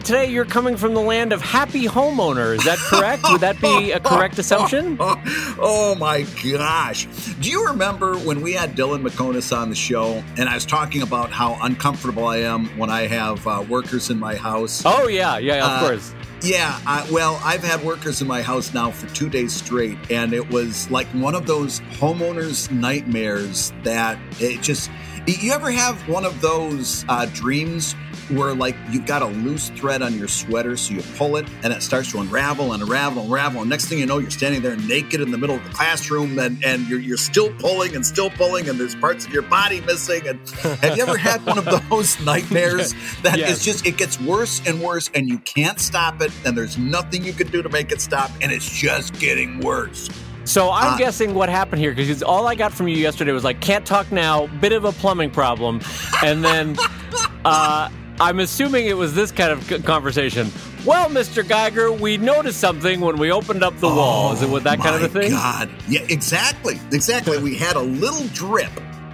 today you're coming from the land of happy homeowner. Is that correct? Would that be a correct assumption? Oh my gosh. Do you remember when we had Dylan McConis on the show and I was talking about how uncomfortable I am when I have workers in my house? Oh, yeah, of course. Yeah, well, I've had workers in my house now for 2 days straight, and it was like one of those homeowners' nightmares that it just... You ever have one of those dreams where, like, you've got a loose thread on your sweater, so you pull it, and it starts to unravel and unravel and unravel, and next thing you know, you're standing there naked in the middle of the classroom, and you're still pulling, and there's parts of your body missing, and have you ever had one of those nightmares that Yes. is just, it gets worse and worse, and you can't stop it, and there's nothing you can do to make it stop, and it's just getting worse? So I'm guessing what happened here, because all I got from you yesterday was like, can't talk now, bit of a plumbing problem. And then I'm assuming it was this kind of conversation. Well, Mr. Geiger, we noticed something when we opened up the wall. Is it with that kind of a thing? Oh, my God. Yeah, exactly. We had a little drip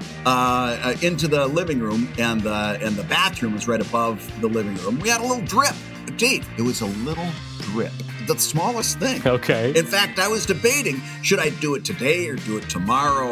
into the living room, and the bathroom is right above the living room. We had a little drip. Dave, it was a little drip. The smallest thing. Okay. In fact, I was debating, should I do it today or do it tomorrow?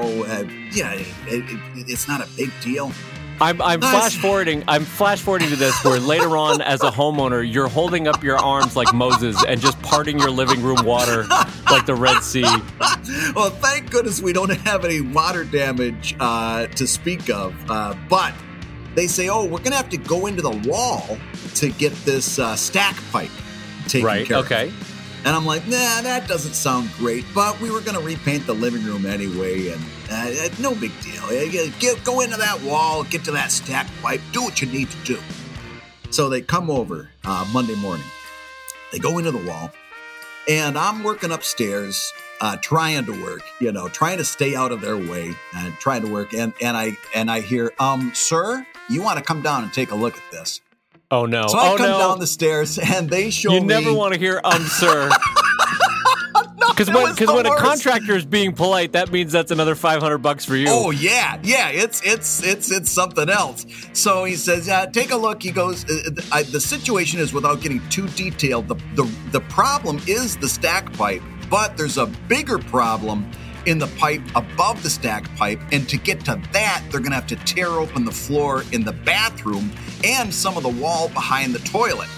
It's not a big deal. I'm flash forwarding to this where later on as a homeowner, you're holding up your arms like Moses and just parting your living room water like the Red Sea. Well, thank goodness we don't have any water damage to speak of. But they say, we're going to have to go into the wall to get this stack pipe taken care of. Okay. And I'm like, nah, that doesn't sound great. But we were going to repaint the living room anyway, and no big deal. Go into that wall, get to that stack pipe, do what you need to do. So they come over Monday morning. They go into the wall, and I'm working upstairs, trying to work, trying to stay out of their way, and trying to work. And I hear, sir, you want to come down and take a look at this? Oh, no. So I come down the stairs, and they show me... You never want to hear, sir. Because when a contractor is being polite, that means that's another $500 for you. Oh, yeah. It's something else. So he says, take a look. He goes, the situation is, without getting too detailed, the problem is the stack pipe, but there's a bigger problem in the pipe above the stack pipe, and to get to that, they're going to have to tear open the floor in the bathroom and some of the wall behind the toilet.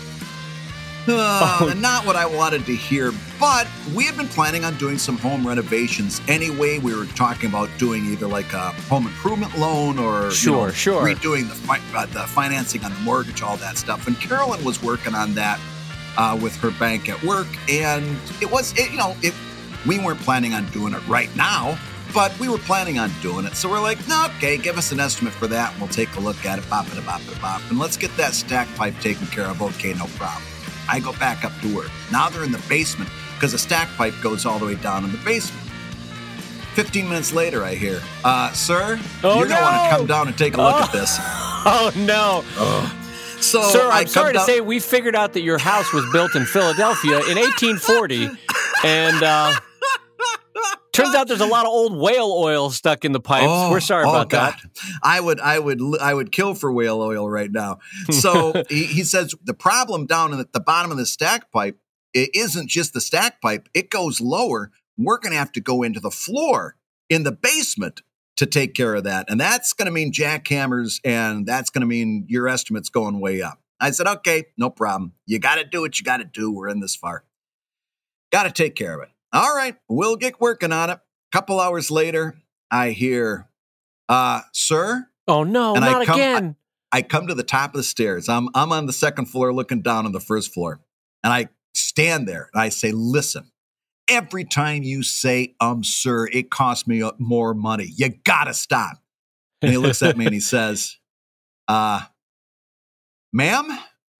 Not what I wanted to hear, but we had been planning on doing some home renovations anyway. We were talking about doing either like a home improvement loan or redoing the financing on the mortgage, all that stuff. And Carolyn was working on that with her bank at work, and we weren't planning on doing it right now, but we were planning on doing it. So we're like, no, okay, give us an estimate for that, and we'll take a look at it, bop, and let's get that stack pipe taken care of. Okay, no problem. I go back up to work. Now they're in the basement because the stack pipe goes all the way down in the basement. 15 minutes later, I hear, sir, you're going to want to come down and take a look at this. Oh, no. So sir, I'm sorry to say we figured out that your house was built in Philadelphia in 1840, and turns out there's a lot of old whale oil stuck in the pipes. We're sorry about that. I would kill for whale oil right now. So he says the problem down at the bottom of the stack pipe, it isn't just the stack pipe. It goes lower. We're going to have to go into the floor in the basement to take care of that. And that's going to mean jackhammers, and that's going to mean your estimate's going way up. I said, okay, no problem. You got to do what you got to do. We're in this far. Got to take care of it. All right, we'll get working on it. A couple hours later, I hear, sir? Oh, no, and not again. I come to the top of the stairs. I'm on the second floor looking down on the first floor. And I stand there and I say, listen, every time you say, sir, it costs me more money. You got to stop. And he looks at me and he says, ma'am?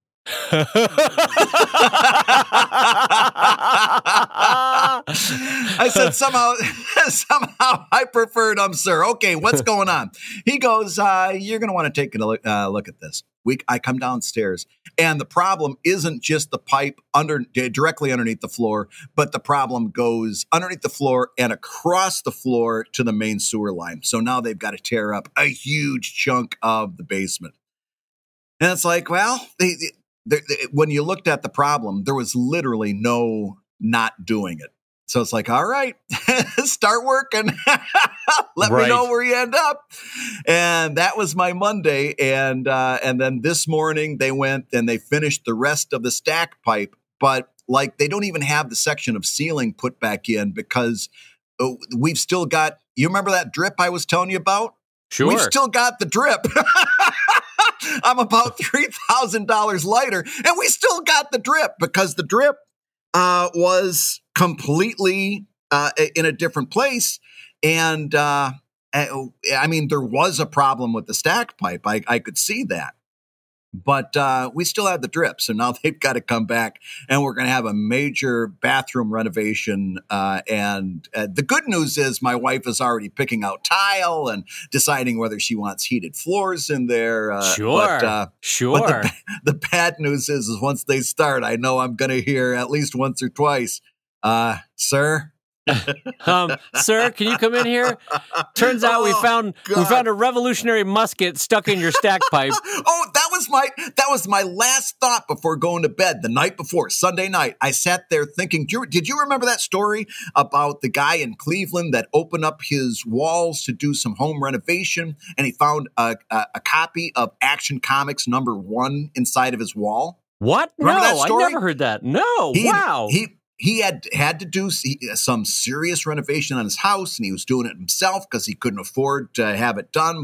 I said, somehow I preferred sir. Okay, what's going on? He goes, you're going to want to take a look at this. I come downstairs, and the problem isn't just the pipe directly underneath the floor, but the problem goes underneath the floor and across the floor to the main sewer line. So now they've got to tear up a huge chunk of the basement. And it's like, well, when you looked at the problem, there was literally no not doing it. So it's like, all right, start working. Let me know where you end up. And that was my Monday. And then this morning they went and they finished the rest of the stack pipe. But like they don't even have the section of ceiling put back in because we've still got, you remember that drip I was telling you about? Sure. We've still got the drip. I'm about $3,000 lighter and we still got the drip because the drip was completely in a different place. And I mean, there was a problem with the stack pipe. I could see that. But we still have the drip. So now they've got to come back and we're going to have a major bathroom renovation. And the good news is my wife is already picking out tile and deciding whether she wants heated floors in there. Sure. But the bad news is once they start, I know I'm going to hear at least once or twice, sir. Sir, can you come in here? Turns out we found a revolutionary musket stuck in your stack pipe. That was my last thought before going to bed the night before, Sunday night. I sat there thinking, did you remember that story about the guy in Cleveland that opened up his walls to do some home renovation and he found a copy of Action Comics #1 inside of his wall? What? Remember that story? I never heard that. No. Wow. He had to do some serious renovation on his house, and he was doing it himself because he couldn't afford to have it done.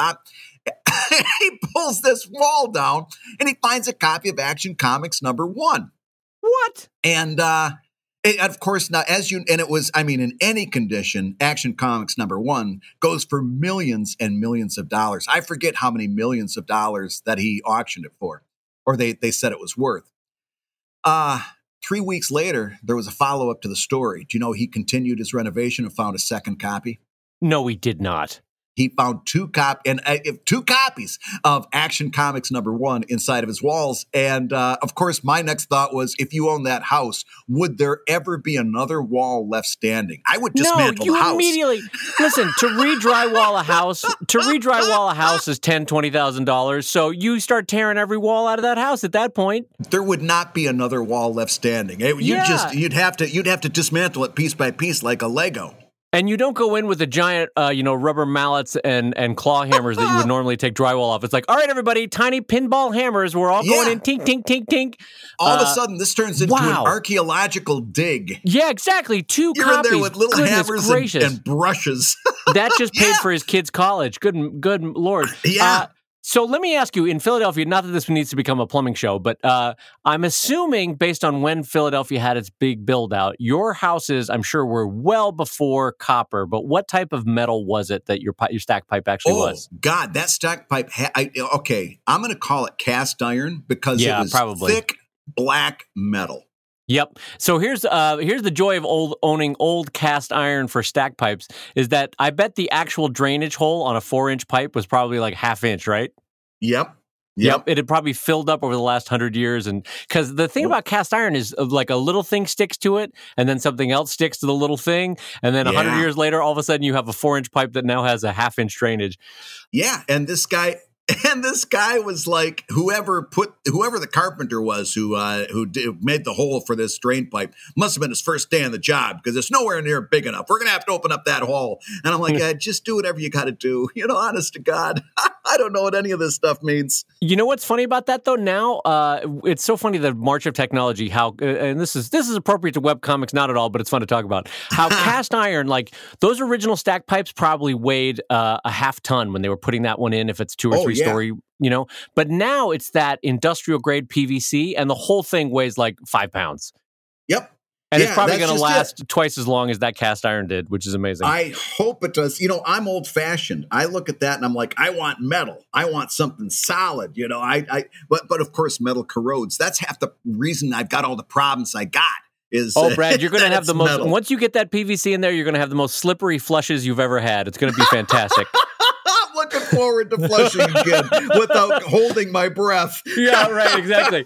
He pulls this wall down, and he finds a copy of Action Comics #1. What? And of course, now it was, I mean, in any condition, Action Comics #1 goes for millions and millions of dollars. I forget how many millions of dollars that he auctioned it for, or they said it was worth. 3 weeks later, there was a follow-up to the story. Do you know he continued his renovation and found a second copy? No, he did not. He found two copies of Action Comics #1 inside of his walls. And of course, my next thought was, if you own that house, would there ever be another wall left standing? I would dismantle the house. No, you immediately listen. To re-drywall a house is $10,000-$20,000. So you start tearing every wall out of that house at that point. There would not be another wall left standing. You'd have to dismantle it piece by piece like a Lego. And you don't go in with the giant, rubber mallets and claw hammers that you would normally take drywall off. It's like, all right, everybody, tiny pinball hammers. We're all going in, tink, tink, tink, tink. All of a sudden, this turns into an archaeological dig. Yeah, exactly. You're copies. You're in there with little hammers and brushes. That just paid for his kid's college. Good Lord. Yeah. So let me ask you, in Philadelphia, not that this needs to become a plumbing show, but I'm assuming based on when Philadelphia had its big build out, your houses, I'm sure, were well before copper. But what type of metal was it that your stack pipe actually was? Oh, God, that stack pipe, I'm going to call it cast iron because it was thick black metal. Yep. So here's the joy of owning old cast iron for stack pipes is that I bet the actual drainage hole on a 4-inch pipe was probably like ½ inch, right? Yep. It had probably filled up over the last 100 years. And because the thing about cast iron is like a little thing sticks to it and then something else sticks to the little thing. And then 100 years later, all of a sudden you have a 4-inch pipe that now has a ½ inch drainage. Yeah. And this guy was like, whoever the carpenter was who made the hole for this drain pipe must have been his first day on the job because it's nowhere near big enough. We're going to have to open up that hole. And I'm like, just do whatever you got to do. Honest to God, I don't know what any of this stuff means. You know what's funny about that though? Now, it's so funny, the march of technology, how, and this is appropriate to webcomics, not at all, but it's fun to talk about how cast iron, like those original stack pipes probably weighed a ½ ton when they were putting that one in, if it's 2 or 3 story, but now it's that industrial grade PVC and the whole thing weighs like 5 pounds. Yep. And it's probably going to last twice as long as that cast iron did, which is amazing. I hope it does. I'm old fashioned. I look at that and I'm like, I want metal. I want something solid. But of course metal corrodes. That's half the reason I've got all the problems I got. Brad, you're going to have the most, once you get that PVC in there, you're going to have the most slippery flushes you've ever had. It's going to be fantastic. I'm looking forward to flushing again without holding my breath. Yeah, right, exactly.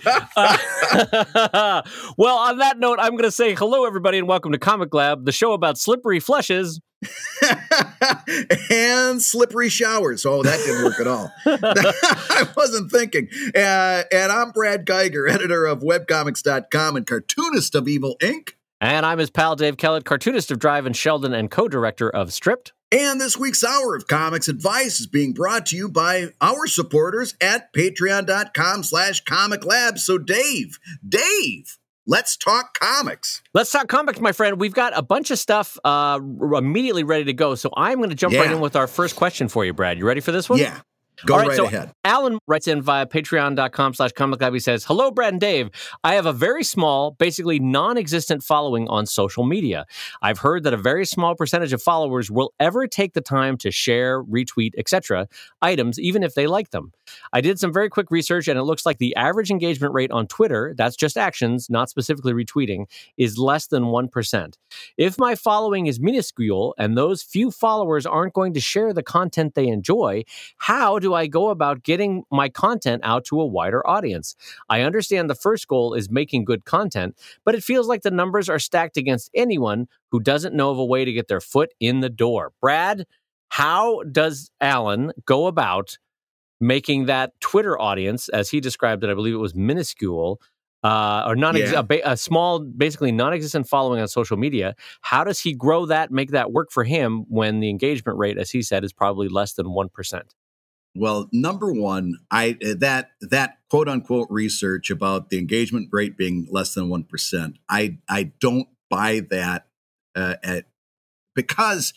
Well, on that note, I'm going to say hello, everybody, and welcome to Comic Lab, the show about slippery flushes And slippery showers. Oh, that didn't work at all. I wasn't thinking. And I'm Brad Geiger, editor of webcomics.com and cartoonist of Evil Inc. And I'm his pal Dave Kellett, cartoonist of Drive and Sheldon and co-director of Stripped. And this week's Hour of Comics Advice is being brought to you by our supporters at patreon.com/comiclab. So Dave, let's talk comics. Let's talk comics, my friend. We've got a bunch of stuff immediately ready to go. So I'm going to jump right in with our first question for you, Brad. You ready for this one? Yeah. Go right ahead. Alan writes in via patreon.com/comiclab. He says, "Hello, Brad and Dave. I have a very small, basically non-existent following on social media. I've heard that a very small percentage of followers will ever take the time to share, retweet, etc. items, even if they like them. I did some very quick research, and it looks like the average engagement rate on Twitter, that's just actions, not specifically retweeting, is less than 1%. If my following is minuscule and those few followers aren't going to share the content they enjoy, how do I go about getting my content out to a wider audience? I understand the first goal is making good content, but it feels like the numbers are stacked against anyone who doesn't know of a way to get their foot in the door." Brad, how does Alan go about making that Twitter audience, as he described it, I believe it was minuscule, or a small, basically non-existent following on social media? How does he grow that, make that work for him when the engagement rate, as he said, is probably less than 1%? Well, number one, that quote unquote research about the engagement rate being less than 1%, I don't buy that because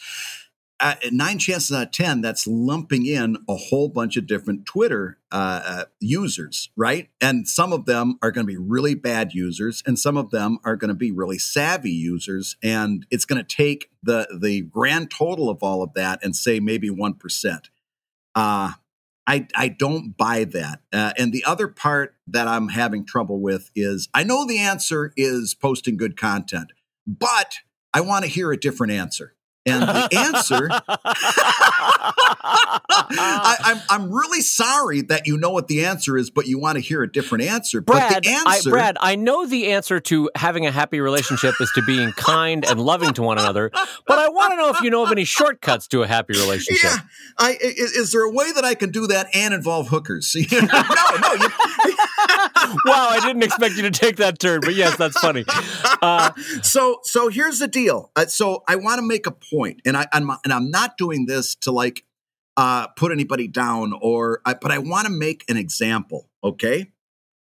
9 chances out of 10, that's lumping in a whole bunch of different Twitter users, right? And some of them are going to be really bad users, and some of them are going to be really savvy users. And it's going to take the grand total of all of that and say maybe 1%. I don't buy that. And the other part that I'm having trouble with is I know the answer is posting good content, but I want to hear a different answer. And the answer, I'm really sorry that you know what the answer is, but you want to hear a different answer. Brad, I know the answer to having a happy relationship is to being kind and loving to one another, but I want to know if you know of any shortcuts to a happy relationship. Yeah, is there a way that I can do that and involve hookers? No. Wow, I didn't expect you to take that turn, but yes, that's funny. So here's the deal. So I want to make a point, and I'm not doing this to put anybody down, but I want to make an example. Okay,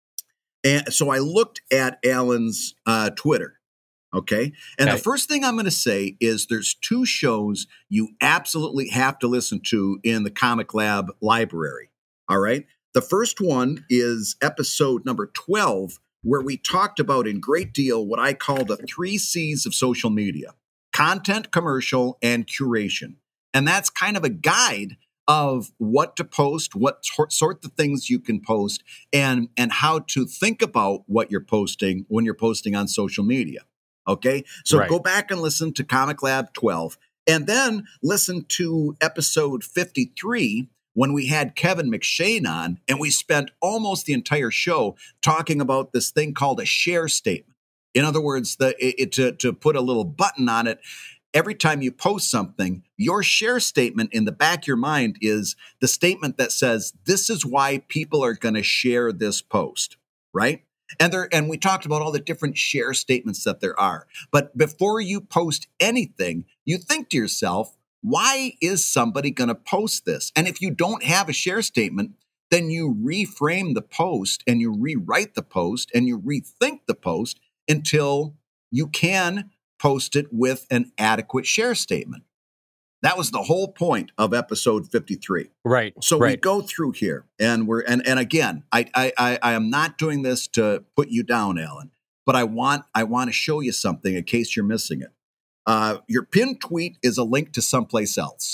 and so I looked at Alan's Twitter. Okay, and the first thing I'm going to say is there's 2 shows you absolutely have to listen to in the Comic Lab library. All right. The first one is episode number 12, where we talked about in great deal what I call the 3 C's of social media: content, commercial, and curation. And that's kind of a guide of what to post, what sort of things you can post, and how to think about what you're posting when you're posting on social media. Okay? So Go back and listen to Comic Lab 12, and then listen to episode 53, when we had Kevin McShane on, and we spent almost the entire show talking about this thing called a share statement. In other words, to put a little button on it, every time you post something, your share statement in the back of your mind is the statement that says, this is why people are going to share this post, right? And we talked about all the different share statements that there are. But before you post anything, you think to yourself, why is somebody going to post this? And if you don't have a share statement, then you reframe the post and you rewrite the post and you rethink the post until you can post it with an adequate share statement. That was the whole point of episode 53. Right. So we go through here, and again, I am not doing this to put you down, Alan, but I want to show you something in case you're missing it. Your pinned tweet is a link to someplace else.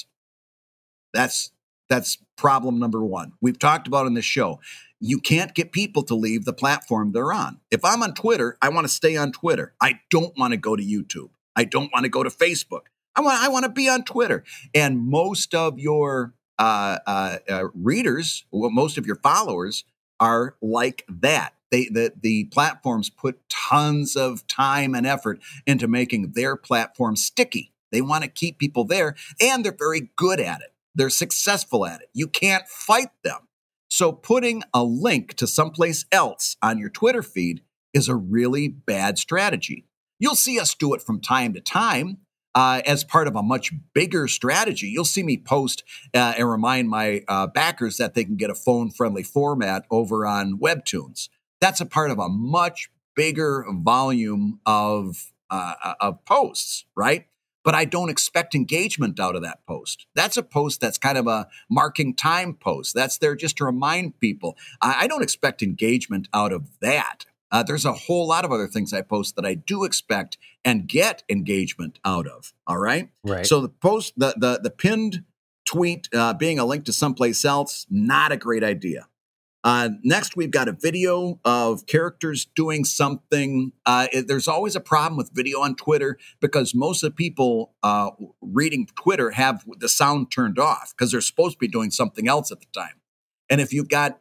That's problem number 1. We've talked about in this show. You can't get people to leave the platform they're on. If I'm on Twitter, I want to stay on Twitter. I don't want to go to YouTube. I don't want to go to Facebook. I want to be on Twitter. And most of your readers, most of your followers are like that. The platforms put tons of time and effort into making their platform sticky. They want to keep people there, and they're very good at it. They're successful at it. You can't fight them. So putting a link to someplace else on your Twitter feed is a really bad strategy. You'll see us do it from time to time as part of a much bigger strategy. You'll see me post and remind my backers that they can get a phone-friendly format over on Webtoons. That's a part of a much bigger volume of posts, right? But I don't expect engagement out of that post. That's a post that's kind of a marking time post. That's there just to remind people. I don't expect engagement out of that. There's a whole lot of other things I post that I do expect and get engagement out of. All right. Right. So the post, the pinned tweet being a link to someplace else, not a great idea. Next, we've got a video of characters doing something. There's always a problem with video on Twitter because most of the people reading Twitter have the sound turned off because they're supposed to be doing something else at the time. And if you've got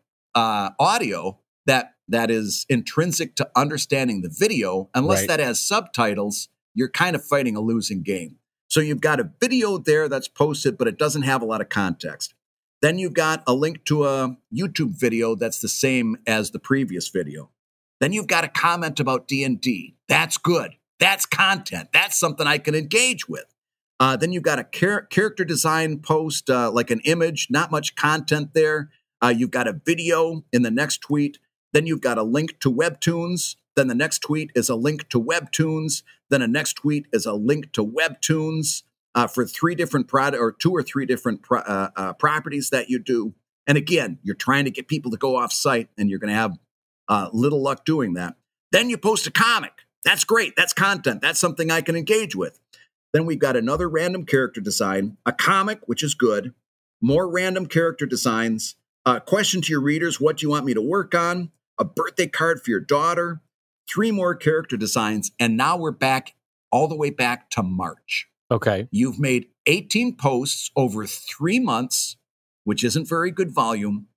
audio that is intrinsic to understanding the video, unless that has subtitles, you're kind of fighting a losing game. So you've got a video there that's posted, but it doesn't have a lot of context. Then you've got a link to a YouTube video that's the same as the previous video. Then you've got a comment about D&D. That's good. That's content. That's something I can engage with. Then you've got a character design post, like an image, not much content there. You've got a video in the next tweet. Then you've got a link to Webtoons. Then the next tweet is a link to Webtoons. Then the next tweet is a link to Webtoons. For two or three different properties that you do. And again, you're trying to get people to go off site and you're going to have little luck doing that. Then you post a comic. That's great. That's content. That's something I can engage with. Then we've got another random character design, a comic, which is good, more random character designs, a question to your readers, what do you want me to work on, a birthday card for your daughter, 3 more character designs, and now we're back all the way back to March. Okay. You've made 18 posts over 3 months, which isn't very good volume.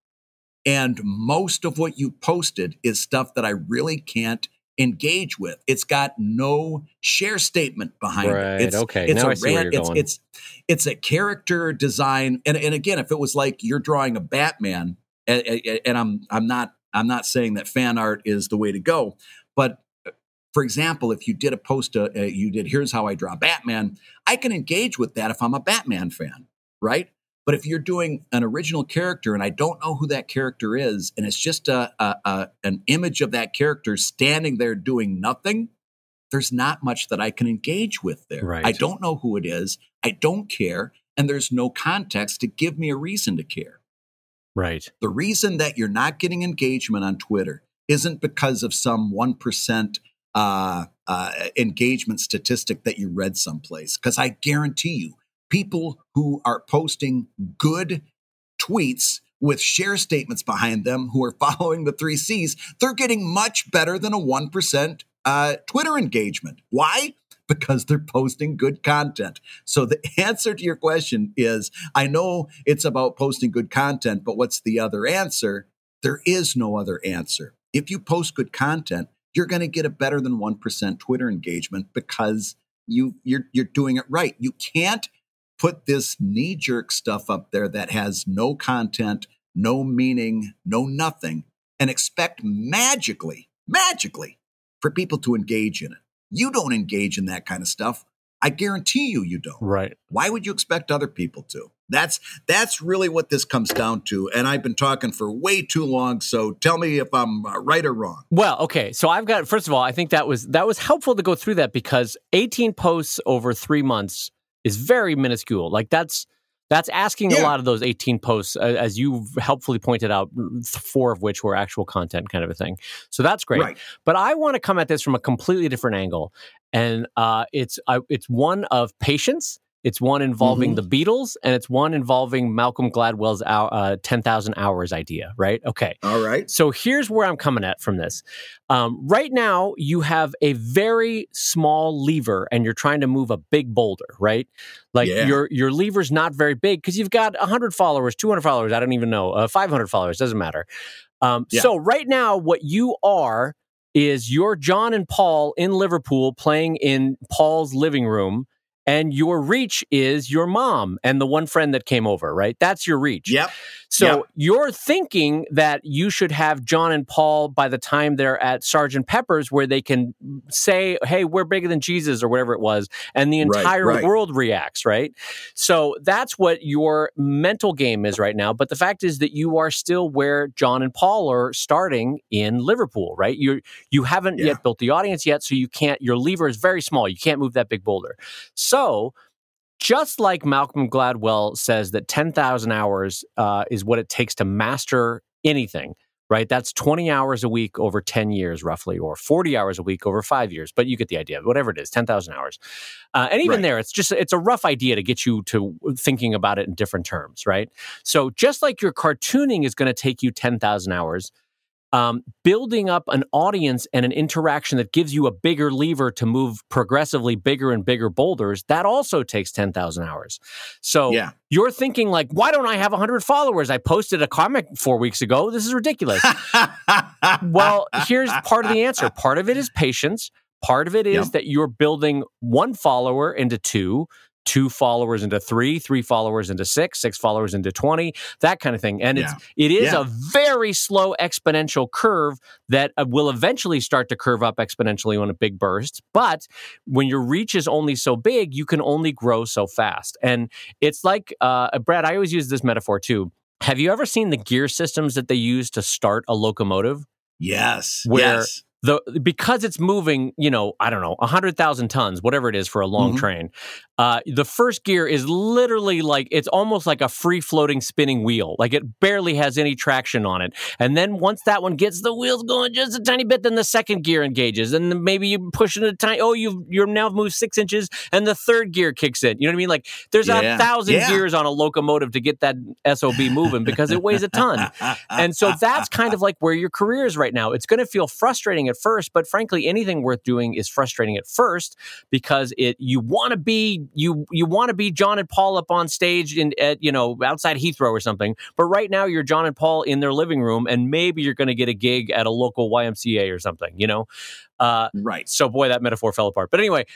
And most of what you posted is stuff that I really can't engage with. It's got no share statement behind it. It's, okay. It's now I see where you're going. It's a character design. And again, if it was like you're drawing a Batman, and I'm not saying that fan art is the way to go, but for example, if you did a post, you did, here's how I draw Batman, I can engage with that if I'm a Batman fan, right? But if you're doing an original character and I don't know who that character is, and it's just an image of that character standing there doing nothing, there's not much that I can engage with there. Right. I don't know who it is. I don't care. And there's no context to give me a reason to care. Right. The reason that you're not getting engagement on Twitter isn't because of some 1% engagement statistic that you read someplace. Because I guarantee you, people who are posting good tweets with share statements behind them, who are following the 3 C's, they're getting much better than a 1% Twitter engagement. Why? Because they're posting good content. So the answer to your question is, I know it's about posting good content, but what's the other answer? There is no other answer. If you post good content, you're going to get a better than 1% Twitter engagement because you're doing it right. You can't put this knee-jerk stuff up there that has no content, no meaning, no nothing, and expect magically for people to engage in it. You don't engage in that kind of stuff. I guarantee you don't. Right. Why would you expect other people to? That's really what this comes down to. And I've been talking for way too long. So tell me if I'm right or wrong. Well, okay. So I've got, first of all, I think that was helpful to go through that because 18 posts over 3 months is very minuscule. Like that's asking a lot of those 18 posts, as you've helpfully pointed out, 4 of which were actual content kind of a thing. So that's great. Right. But I want to come at this from a completely different angle. And it's one of patience. It's one involving the Beatles, and it's one involving Malcolm Gladwell's 10,000 hours idea, right? Okay. All right. So here's where I'm coming at from this. Right now, you have a very small lever, and you're trying to move a big boulder, right? Like your lever's not very big because you've got 100 followers, 200 followers, I don't even know, 500 followers, doesn't matter. So right now, what you are is you're John and Paul in Liverpool playing in Paul's living room, And your reach is your mom and the one friend that came over, right? That's your reach. Yep. So you're thinking that you should have John and Paul by the time they're at Sgt. Pepper's, where they can say, hey, we're bigger than Jesus or whatever it was. And the entire world reacts, right? So that's what your mental game is right now. But the fact is that you are still where John and Paul are starting in Liverpool, right? You haven't yet built the audience yet, so you can't, your lever is very small. You can't move that big boulder. So just like Malcolm Gladwell says that 10,000 hours is what it takes to master anything, right? That's 20 hours a week over 10 years, roughly, or 40 hours a week over 5 years. But you get the idea. Whatever it is, 10,000 hours. And even there, it's a rough idea to get you to thinking about it in different terms, right? So just like your cartooning is going to take you 10,000 hours, building up an audience and an interaction that gives you a bigger lever to move progressively bigger and bigger boulders, that also takes 10,000 hours. So you're thinking like, why don't I have 100 followers? I posted a comic 4 weeks ago. This is ridiculous. Well, here's part of the answer. Part of it is patience. Part of it is that you're building one follower into two followers into three followers into six followers into 20, that kind of thing. And it is a very slow exponential curve that will eventually start to curve up exponentially on a big burst. But when your reach is only so big, you can only grow so fast. And it's like, Brad, I always use this metaphor too. Have you ever seen the gear systems that they use to start a locomotive? Yes. Where because it's moving, I don't know, 100,000 tons, whatever it is for a long train. The first gear is literally like, it's almost like a free floating spinning wheel. Like it barely has any traction on it. And then once that one gets the wheels going just a tiny bit, then the second gear engages. And then maybe you push it a tiny, you're now moved 6 inches and the third gear kicks in. You know what I mean? Like there's 1,000 gears on a locomotive to get that SOB moving because it weighs a ton. And so that's kind of like where your career is right now. It's going to feel frustrating at first, but frankly, anything worth doing is frustrating at first because you want to be John and Paul up on stage outside Heathrow or something. But right now you're John and Paul in their living room, and maybe you're going to get a gig at a local YMCA or something. Right. So boy, that metaphor fell apart. But anyway,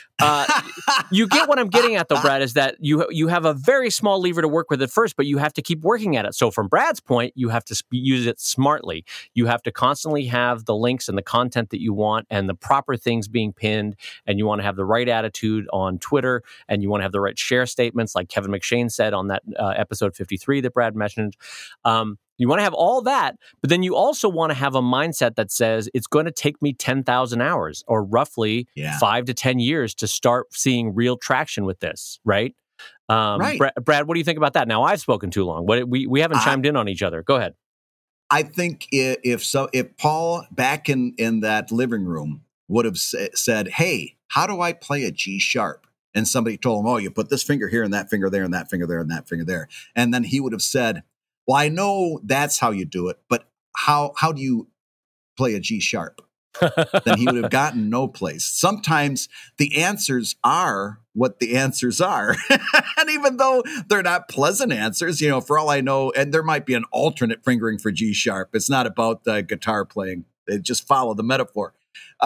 you get what I'm getting at though, Brad, is that you have a very small lever to work with at first, but you have to keep working at it. So from Brad's point, you have to use it smartly. You have to constantly have the links and the content that you want and the proper things being pinned. And you want to have the right attitude on Twitter, and you want to have the right share statements like Kevin McShane said on that episode 53 that Brad mentioned. You want to have all that, but then you also want to have a mindset that says it's going to take me 10,000 hours or roughly 5 to 10 years to start seeing real traction with this, right? Right. Brad, what do you think about that? Now, I've spoken too long. We haven't chimed in on each other. Go ahead. I think if Paul back in that living room would have said, hey, how do I play a G sharp? And somebody told him, oh, you put this finger here and that finger there and that finger there and that finger there. And then he would have said, well, I know that's how you do it, but how do you play a G sharp? Then he would have gotten no place. Sometimes the answers are what the answers are. And even though they're not pleasant answers, for all I know, and there might be an alternate fingering for G sharp. It's not about the guitar playing. Just follow the metaphor.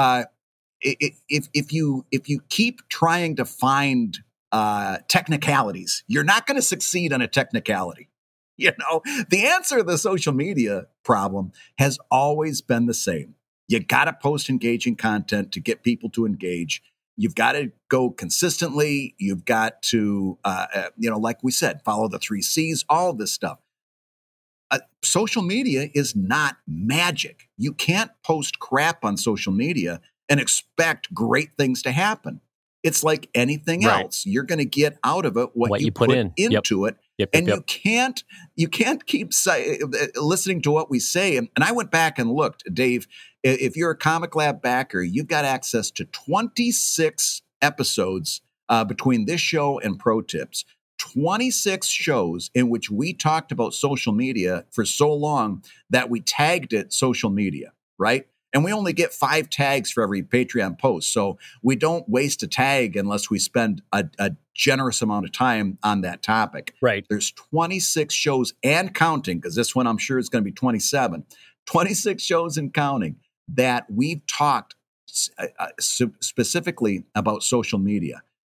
If you keep trying to find technicalities, you're not going to succeed on a technicality. The answer to the social media problem has always been the same. You got to post engaging content to get people to engage. You've got to go consistently. You've got to, like we said, follow the 3 C's, all of this stuff. Social media is not magic. You can't post crap on social media and expect great things to happen. It's like anything else. You're going to get out of it what you put into it. And you can't keep listening to what we say. And I went back and looked, Dave, if you're a Comic Lab backer, you've got access to 26 episodes between this show and Pro Tips. 26 shows in which we talked about social media for so long that we tagged it social media, right? And we only get 5 tags for every Patreon post. So we don't waste a tag unless we spend a generous amount of time on that topic. Right. There's 26 shows and counting, because this one I'm sure is going to be 27. 26 shows and counting that we've talked specifically about social media.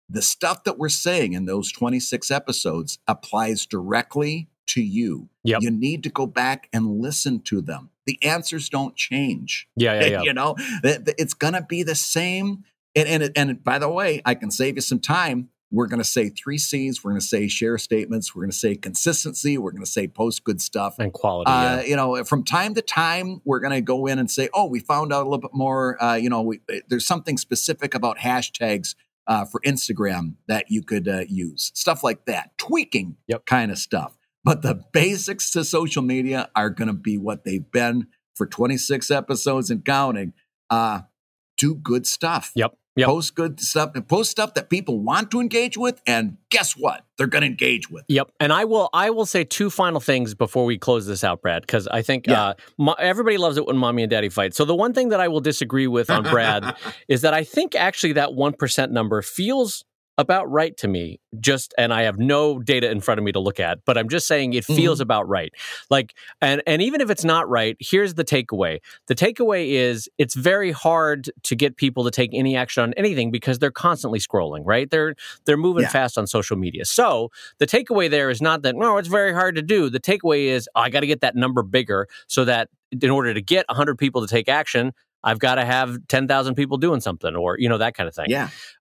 the stuff that we're saying in those 26 episodes applies directly to you. Yep. You need to go back and listen to them. The answers don't change. Yeah. You know, it's going to be the same. And by the way, I can save you some time. We're going to say 3 C's. We're going to say share statements. We're going to say consistency. We're going to say post good stuff. And quality. You know, from time to time, we're going to go in and say, oh, we found out a little bit more. There's something specific about hashtags for Instagram that you could use. Stuff like that. Tweaking kind of stuff. But the basics to social media are going to be what they've been for 26 episodes and counting. Do good stuff. Yep. Post good stuff. Post stuff that people want to engage with. And guess what? They're going to engage with. Yep. And I will say 2 final things before we close this out, Brad, because I think everybody loves it when mommy and daddy fight. So the one thing that I will disagree with on Brad is that I think actually that 1% number feels about right to me, and I have no data in front of me to look at, but I'm just saying it feels about right. Like, and even if it's not right, here's the takeaway. The takeaway is it's very hard to get people to take any action on anything because they're constantly scrolling, right? They're moving fast on social media. So the takeaway there is not that, no, it's very hard to do. The takeaway is, I got to get that number bigger so that in order to get 100 people to take action, I've got to have 10,000 people doing something, or, that kind of thing.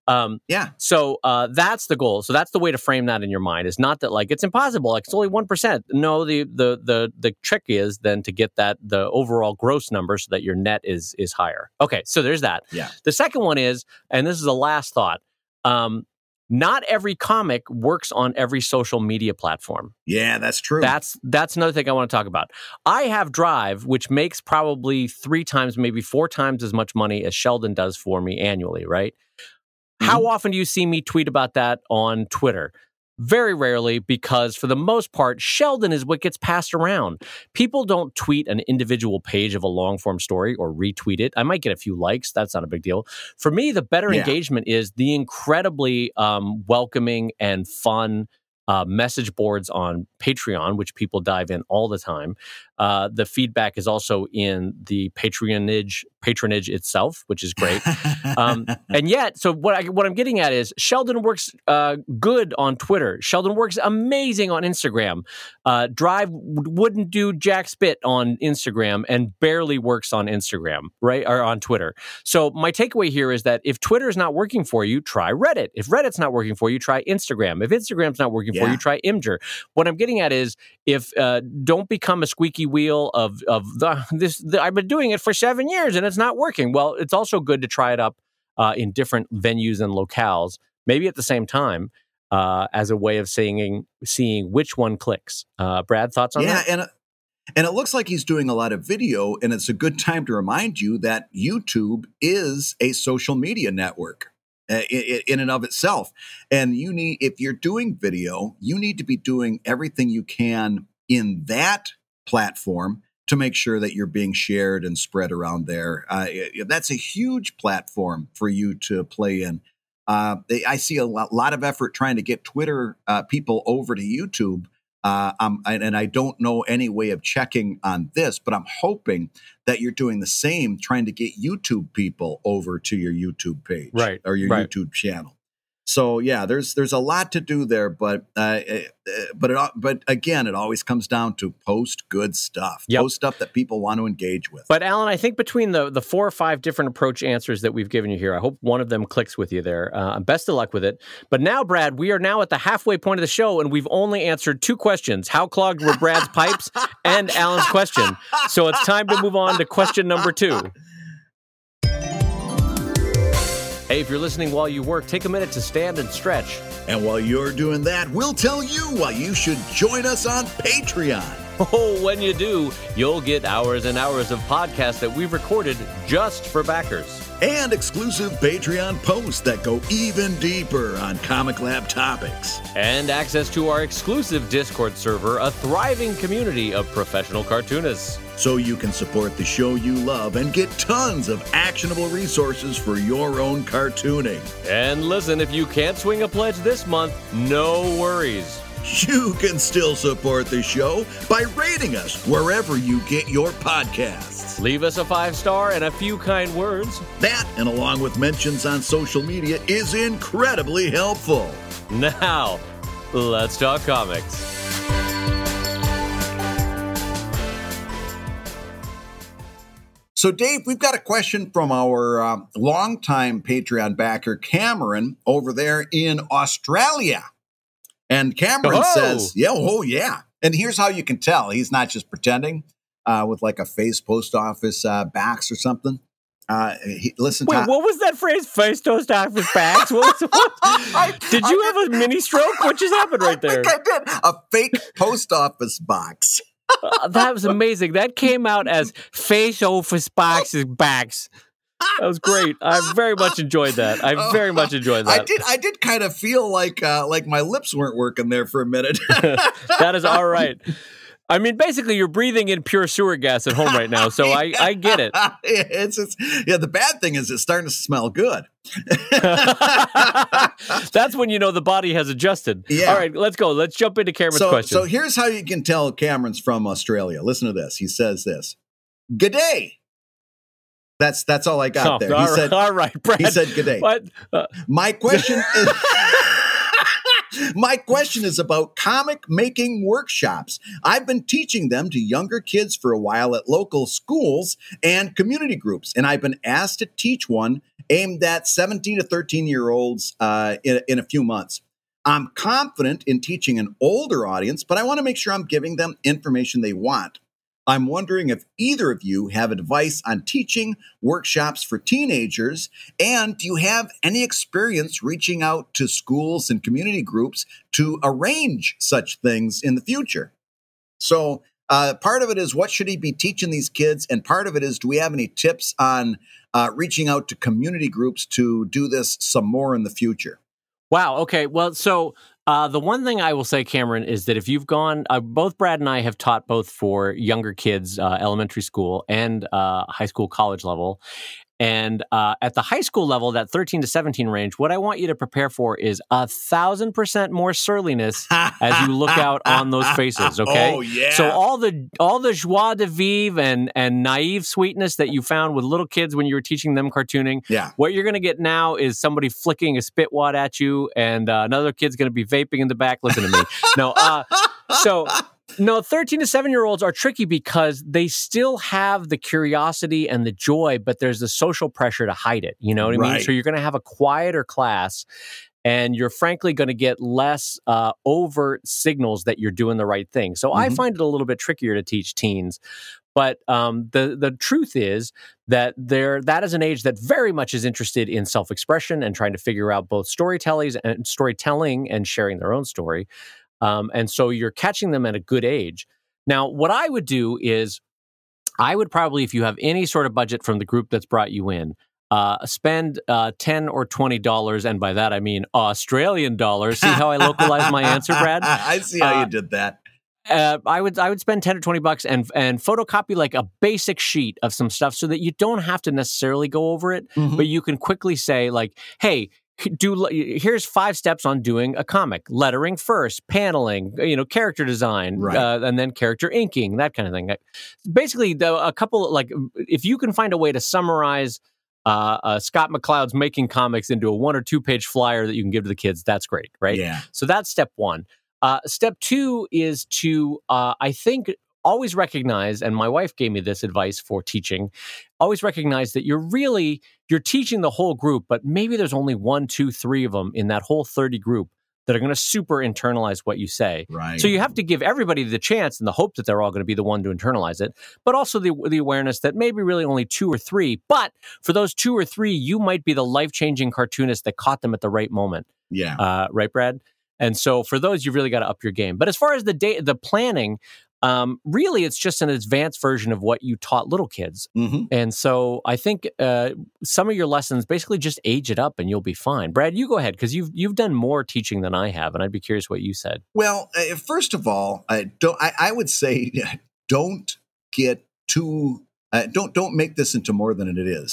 So that's the goal. So that's the way to frame that in your mind, is not that like it's impossible, like it's only 1%. No, the trick is then to get the overall gross number so that your net is higher. Okay, so there's that. Yeah. The second one is, and this is the last thought, not every comic works on every social media platform. Yeah, that's true. That's another thing I want to talk about. I have Drive, which makes probably 3 times, maybe 4 times as much money as Sheldon does for me annually, right? How often do you see me tweet about that on Twitter? Very rarely, because for the most part, Sheldon is what gets passed around. People don't tweet an individual page of a long-form story or retweet it. I might get a few likes. That's not a big deal. For me, the better engagement is the incredibly welcoming and fun message boards on Patreon, which people dive in all the time. The feedback is also in the patronage itself, which is great. And yet, so what I'm getting at is Sheldon works good on Twitter. Sheldon works amazing on Instagram. Drive wouldn't do jack spit on Instagram and barely works on Instagram, right? Or on Twitter. So my takeaway here is that if Twitter is not working for you, try Reddit. If Reddit's not working for you, try Instagram. If Instagram's not working for you, try Imgur. What I'm getting at is, if don't become a squeaky wheel of this. I've been doing it for 7 years and it's not working. Well, it's also good to try it up in different venues and locales, maybe at the same time, as a way of seeing which one clicks. Brad, thoughts on that? Yeah, and it looks like he's doing a lot of video, and it's a good time to remind you that YouTube is a social media network in and of itself. And if you're doing video, you need to be doing everything you can in that platform to make sure that you're being shared and spread around there. That's a huge platform for you to play in. I see a lot of effort trying to get Twitter people over to YouTube. And I don't know any way of checking on this, but I'm hoping that you're doing the same, trying to get YouTube people over to your YouTube page, or your YouTube channel. So yeah, there's a lot to do there, but again, it always comes down to post good stuff, post stuff that people want to engage with. But Alan, I think between the 4 or 5 different approach answers that we've given you here, I hope one of them clicks with you there. Best of luck with it. But now, Brad, we are now at the halfway point of the show, and we've only answered 2 questions. How clogged were Brad's pipes and Alan's question? So it's time to move on to question number 2. Hey, if you're listening while you work, take a minute to stand and stretch. And while you're doing that, we'll tell you why you should join us on Patreon. Oh, when you do, you'll get hours and hours of podcasts that we've recorded just for backers. And exclusive Patreon posts that go even deeper on Comic Lab topics. And access to our exclusive Discord server, a thriving community of professional cartoonists. So you can support the show you love and get tons of actionable resources for your own cartooning. And listen, if you can't swing a pledge this month, no worries. You can still support the show by rating us wherever you get your podcasts. Leave us a 5-star and a few kind words. That, and along with mentions on social media, is incredibly helpful. Now, let's talk comics. So, Dave, we've got a question from our longtime Patreon backer, Cameron, over there in Australia. And Cameron says, yeah. And here's how you can tell. He's not just pretending with like a face post office box or something. Wait, what was that phrase? Face post office box? What? Did you have a mini stroke? What just happened right there? I did. A fake post office box. That was amazing. That came out as face office boxes backs. That was great. I very much enjoyed that. I did kind of feel like my lips weren't working there for a minute. That is all right. I mean, basically, you're breathing in pure sewer gas at home right now, so I get it. The bad thing is it's starting to smell good. That's when you know the body has adjusted. Yeah. All right, let's go. Let's jump into Cameron's question. So here's how you can tell Cameron's from Australia. Listen to this. He says this. G'day. That's all I got there. All right, Brad. He said g'day. What? My question is... My question is about comic making workshops. I've been teaching them to younger kids for a while at local schools and community groups, and I've been asked to teach one aimed at 17 to 13-year-olds in a few months. I'm confident in teaching an older audience, but I want to make sure I'm giving them information they want. I'm wondering if either of you have advice on teaching workshops for teenagers, and do you have any experience reaching out to schools and community groups to arrange such things in the future? So part of it is, what should he be teaching these kids? And part of it is, do we have any tips on reaching out to community groups to do this some more in the future? Wow. Okay. Well, so the one thing I will say, Cameron, is that if you've gone, both Brad and I have taught both for younger kids, elementary school and high school, college level. And at the high school level, that 13 to 17 range, what I want you to prepare for is 1,000% more surliness as you look out on those faces. Okay. Oh yeah. So all the joie de vivre and naive sweetness that you found with little kids when you were teaching them cartooning. Yeah. What you're going to get now is somebody flicking a spit wad at you, and another kid's going to be vaping in the back. Listen to me. No, 13 to 7-year-olds are tricky because they still have the curiosity and the joy, but there's the social pressure to hide it. You know what I mean? So you're going to have a quieter class, and you're frankly going to get less overt signals that you're doing the right thing. So I find it a little bit trickier to teach teens. But the truth is that that is an age that very much is interested in self-expression and trying to figure out both storytelling and sharing their own story. And so you're catching them at a good age. Now, what I would do is I would probably, if you have any sort of budget from the group that's brought you in, spend $10 or $20, and by that I mean Australian dollars. See how I localized my answer, Brad? I see how you did that. I would spend $10 or $20 and photocopy like a basic sheet of some stuff so that you don't have to necessarily go over it, but you can quickly say like, hey, here's 5 steps on doing a comic: lettering first, paneling, character design, and then character inking, that kind of thing. Basically, a couple, like, if you can find a way to summarize Scott McCloud's Making Comics into a 1 or 2 page flyer that you can give to the kids, that's great, right? Yeah. So that's step 1. Step 2 is to, I think, always recognize, and my wife gave me this advice for teaching, always recognize that you're teaching the whole group, but maybe there's only 1, 2, 3 of them in that whole 30 group that are going to super internalize what you say. Right. So you have to give everybody the chance and the hope that they're all going to be the one to internalize it, but also the awareness that maybe really only 2 or 3, but for those 2 or 3, you might be the life-changing cartoonist that caught them at the right moment. Yeah. Right, Brad? And so for those, you've really got to up your game. But as far as the planning, really, it's just an advanced version of what you taught little kids. And so I think some of your lessons basically just age it up and you'll be fine. Brad, you go ahead, because you've done more teaching than I have, and I'd be curious what you said. Well, first of all, I would say don't get too don't make this into more than it is.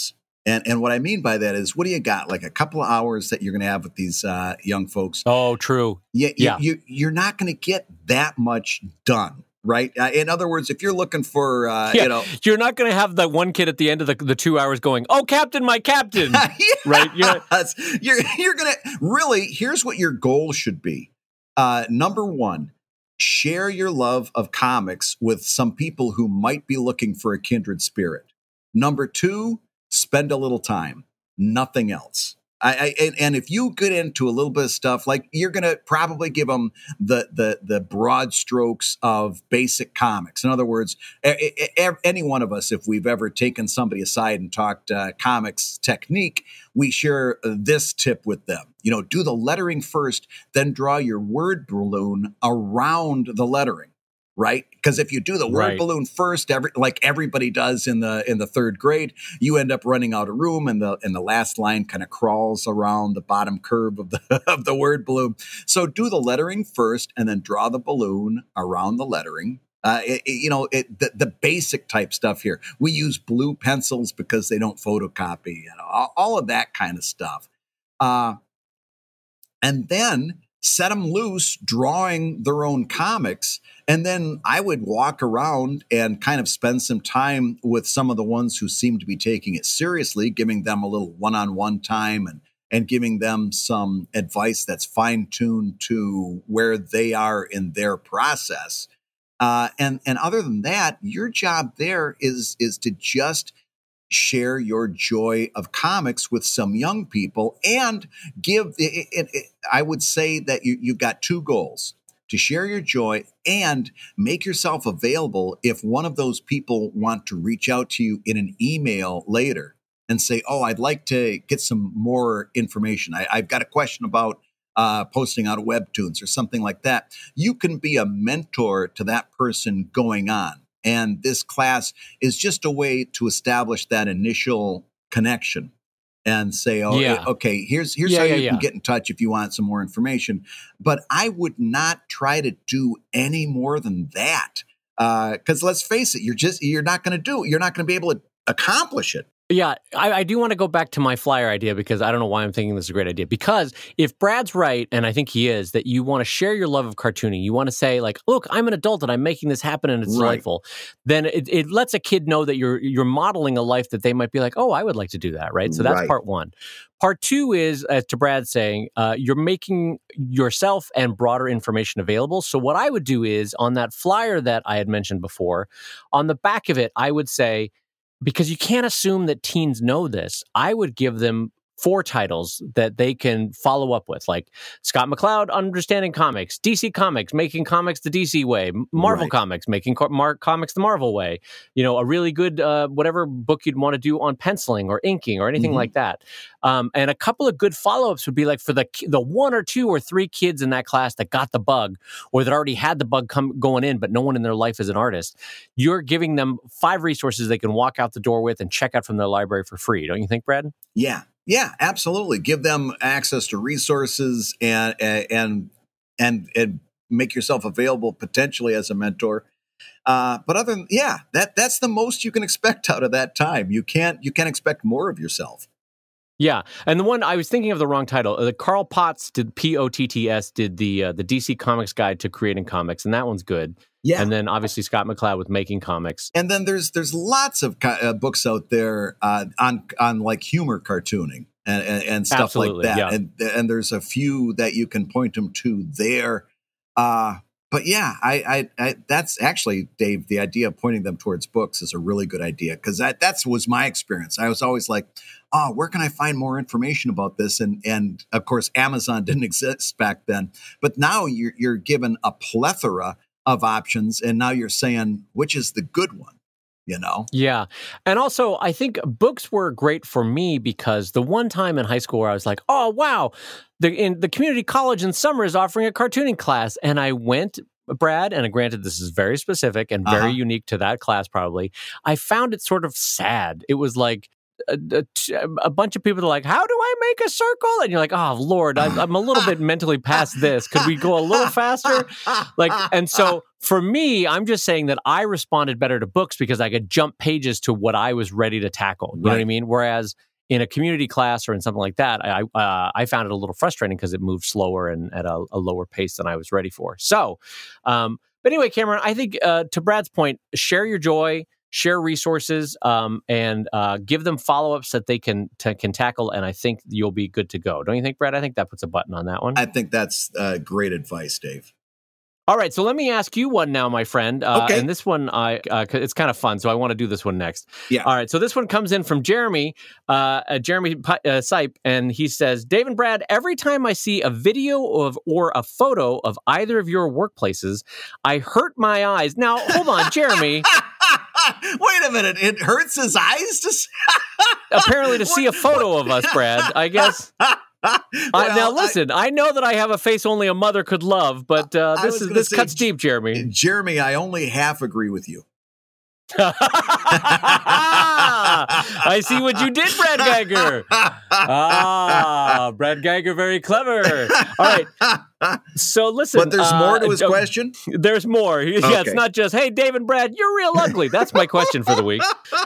And what I mean by that is, what do you got? Like a couple of hours that you're going to have with these young folks. Oh, true. You're not going to get that much done. Right. In other words, if you're looking for, you're not going to have that one kid at the end of the 2 hours going, "Oh, Captain, my Captain." Right. You're going to really, here's what your goal should be. Number one, share your love of comics with some people who might be looking for a kindred spirit. Number two, spend a little time, nothing else. And if you get into a little bit of stuff, like you're going to probably give them the broad strokes of basic comics. In other words, any one of us, if we've ever taken somebody aside and talked comics technique, we share this tip with them. Do the lettering first, then draw your word balloon around the lettering. Right? Because if you do the word balloon first, like everybody does in the third grade, you end up running out of room, and the last line kind of crawls around the bottom curve of the word balloon. So do the lettering first, and then draw the balloon around the lettering. The basic type stuff here. We use blue pencils because they don't photocopy. All of that kind of stuff, and then set them loose, drawing their own comics. And then I would walk around and kind of spend some time with some of the ones who seem to be taking it seriously, giving them a little one-on-one time and giving them some advice that's fine-tuned to where they are in their process. And other than that, your job there is to just share your joy of comics with some young people and give it. I would say that you've got two goals: to share your joy and make yourself available if one of those people want to reach out to you in an email later and say, "Oh, I'd like to get some more information. I've got a question about posting out of Webtoons," or something like that. You can be a mentor to that person going on. And this class is just a way to establish that initial connection and say, okay, here's how you can get in touch if you want some more information. But I would not try to do any more than that. Because let's face it, you're not going to be able to accomplish it. Yeah, I do want to go back to my flyer idea, because I don't know why I'm thinking this is a great idea. Because if Brad's right, and I think he is, that you want to share your love of cartooning, you want to say, like, look, I'm an adult and I'm making this happen and it's delightful, then it lets a kid know that you're modeling a life that they might be like, oh, I would like to do that, right? So that's part one. Part two is, as to Brad saying, you're making yourself and broader information available. So what I would do is, on that flyer that I had mentioned before, on the back of it, I would say, because you can't assume that teens know this, I would give them 4 titles that they can follow up with, like Scott McCloud, Understanding Comics, DC Comics, Making Comics the DC Way, Marvel Comics, Making Comics the Marvel Way, a really good whatever book you'd want to do on penciling or inking or anything like that. And a couple of good follow-ups would be like for the 1 or 2 or 3 kids in that class that got the bug, or that already had the bug going in, but no one in their life is an artist. You're giving them 5 resources they can walk out the door with and check out from their library for free. Don't you think, Brad? Yeah, absolutely. Give them access to resources and make yourself available potentially as a mentor. But other than that's the most you can expect out of that time. You can't expect more of yourself. Yeah, and the one I was thinking of the wrong title. Carl Potts did Potts did the DC Comics Guide to Creating Comics, and that one's good. Yeah, and then obviously Scott McCloud with Making Comics. And then there's lots of books out there on like humor cartooning and stuff Absolutely, like that. Yeah. And there's a few that you can point them to there. But yeah, I that's actually, Dave, the idea of pointing them towards books is a really good idea, because that was my experience. I was always like, oh, where can I find more information about this? And of course, Amazon didn't exist back then. But now you're given a plethora of options, and now you're saying, which is the good one? Yeah. And also, I think books were great for me because the one time in high school where I was like, oh, wow, the community college in summer is offering a cartooning class. And I went, Brad, and granted, this is very specific and very unique to that class probably. I found it sort of sad. It was like a bunch of people are like, how do I make a circle? And you're like, oh, Lord, I'm a little bit mentally past this. Could we go a little faster? And so for me, I'm just saying that I responded better to books because I could jump pages to what I was ready to tackle. You know what I mean? Whereas in a community class or in something like that, I found it a little frustrating because it moved slower and at a lower pace than I was ready for. So, but anyway, Cameron, I think to Brad's point, share your joy, share resources, and give them follow-ups that they can tackle, and I think you'll be good to go. Don't you think, Brad? I think that puts a button on that one. I think that's great advice, Dave. All right, so let me ask you one now, my friend. Okay. And this one, it's kind of fun, so I want to do this one next. Yeah. All right, so this one comes in from Jeremy Sipe, and he says, Dave and Brad, every time I see a video or a photo of either of your workplaces, I hurt my eyes. Now, hold on, Jeremy. Wait a minute. It hurts his eyes to see? Apparently to see a photo of us, Brad, I guess. Now, listen, I know that I have a face only a mother could love, but this cuts deep, Jeremy. Jeremy, I only half agree with you. I see what you did, Brad Geiger. Brad Geiger, very clever. All right. So listen. But there's more to his question? There's more. Okay. Yeah, it's not just, hey, Dave and Brad, you're real ugly. That's my question for the week.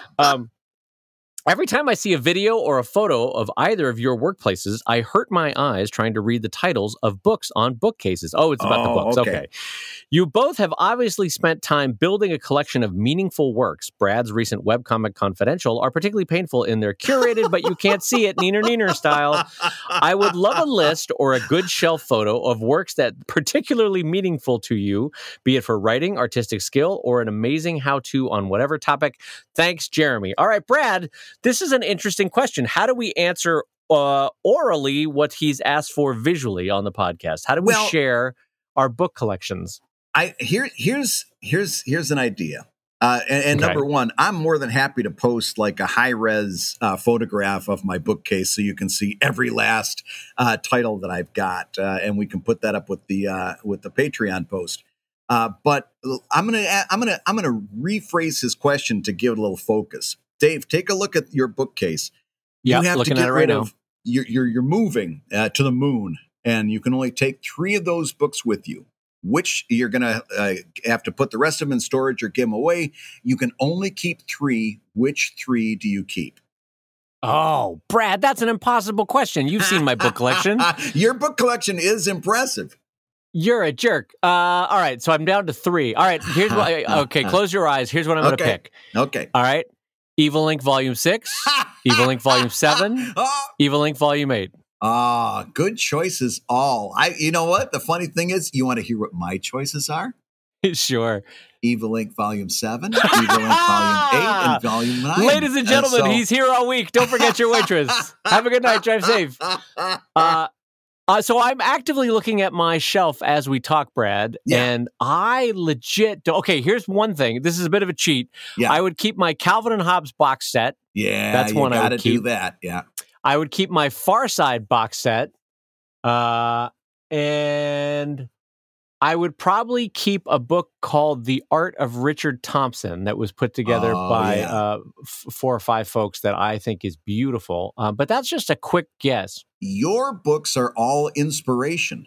Every time I see a video or a photo of either of your workplaces, I hurt my eyes trying to read the titles of books on bookcases. Oh, it's about the books. Okay. You both have obviously spent time building a collection of meaningful works. Brad's recent webcomic Confidential are particularly painful in their curated, but you can't see it, neener style. I would love a list or a good shelf photo of works that particularly meaningful to you, be it for writing, artistic skill, or an amazing how-to on whatever topic. Thanks, Jeremy. All right, Brad, this is an interesting question. How do we answer orally what he's asked for visually on the podcast? How do we share our book collections? Here's an idea. And number one, I'm more than happy to post like a high-res photograph of my bookcase so you can see every last title that I've got, and we can put that up with the Patreon post. But I'm gonna rephrase his question to give it a little focus. Dave, take a look at your bookcase. Yeah, looking at it right now. You're moving to the moon, and you can only take 3 of those books with you. Which you're going to have to put the rest of them in storage or give them away. You can only keep 3. Which 3 do you keep? Oh, Brad, that's an impossible question. You've seen my book collection. Your book collection is impressive. You're a jerk. All right, so I'm down to 3. All right, here's what. Okay, close your eyes. Here's what I'm going to pick. Okay. All right, Evil Inc. Volume 6, Evil Inc. Volume 7, Evil Inc. Volume 8. Good choices all. You know what? The funny thing is, you want to hear what my choices are? Sure. Evil Inc. Volume 7, Evil Inc. Volume 8, and Volume 9. Ladies and gentlemen, he's here all week. Don't forget your waitress. Have a good night. Drive safe. So I'm actively looking at my shelf as we talk, Brad, and I legit... Okay, here's one thing. This is a bit of a cheat. Yeah. I would keep my Calvin and Hobbes box set. Yeah, that's one I would keep. Do that, yeah. I would keep my Far Side box set, and I would probably keep a book called The Art of Richard Thompson that was put together by 4 or 5 folks that I think is beautiful. But that's just a quick guess. Your books are all inspiration.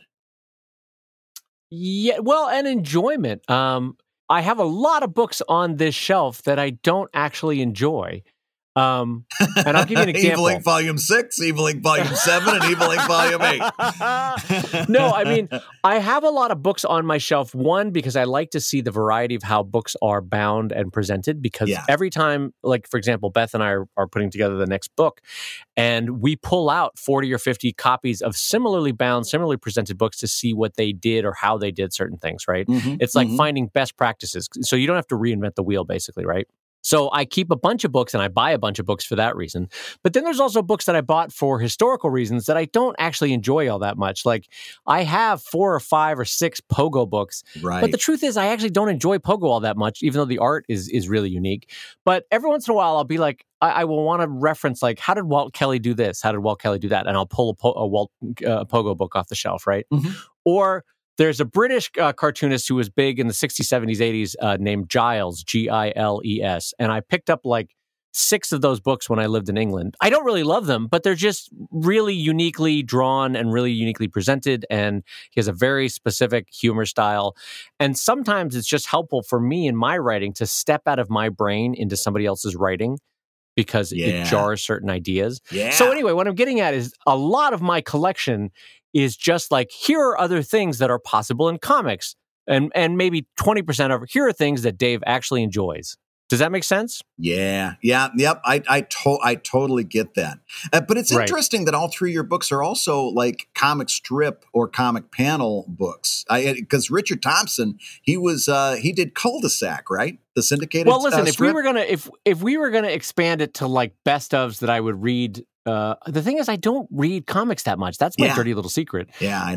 Yeah, well, and enjoyment. I have a lot of books on this shelf that I don't actually enjoy. And I'll give you an example. Evil Inc. Volume 6, Evil Inc. Volume 7, and Evil Inc. Volume 8. No, I mean, I have a lot of books on my shelf. One, because I like to see the variety of how books are bound and presented. Because every time, like, for example, Beth and I are putting together the next book, and we pull out 40 or 50 copies of similarly bound, similarly presented books to see what they did or how they did certain things, right? Mm-hmm, it's like finding best practices. So you don't have to reinvent the wheel, basically, right? So I keep a bunch of books and I buy a bunch of books for that reason. But then there's also books that I bought for historical reasons that I don't actually enjoy all that much. Like I have 4 or 5 or 6 Pogo books. Right. But the truth is I actually don't enjoy Pogo all that much, even though the art is really unique. But every once in a while I'll be like, I will want to reference like, how did Walt Kelly do this? How did Walt Kelly do that? And I'll pull a Walt Pogo book off the shelf, right? Mm-hmm. Or there's a British cartoonist who was big in the 60s, 70s, 80s named Giles, Giles. And I picked up like 6 of those books when I lived in England. I don't really love them, but they're just really uniquely drawn and really uniquely presented. And he has a very specific humor style. And sometimes it's just helpful for me in my writing to step out of my brain into somebody else's writing because it jars certain ideas. Yeah. So anyway, what I'm getting at is a lot of my collection is just like, here are other things that are possible in comics. And maybe 20% of here are things that Dave actually enjoys. Does that make sense? Yeah. Yep. I totally get that. But it's interesting that all three of your books are also like comic strip or comic panel books. Because Richard Thompson, he did Cul-de-sac, right? The syndicated. Well, listen, if we were gonna expand it to like best ofs that I would read, the thing is, I don't read comics that much. That's my dirty little secret. Yeah, I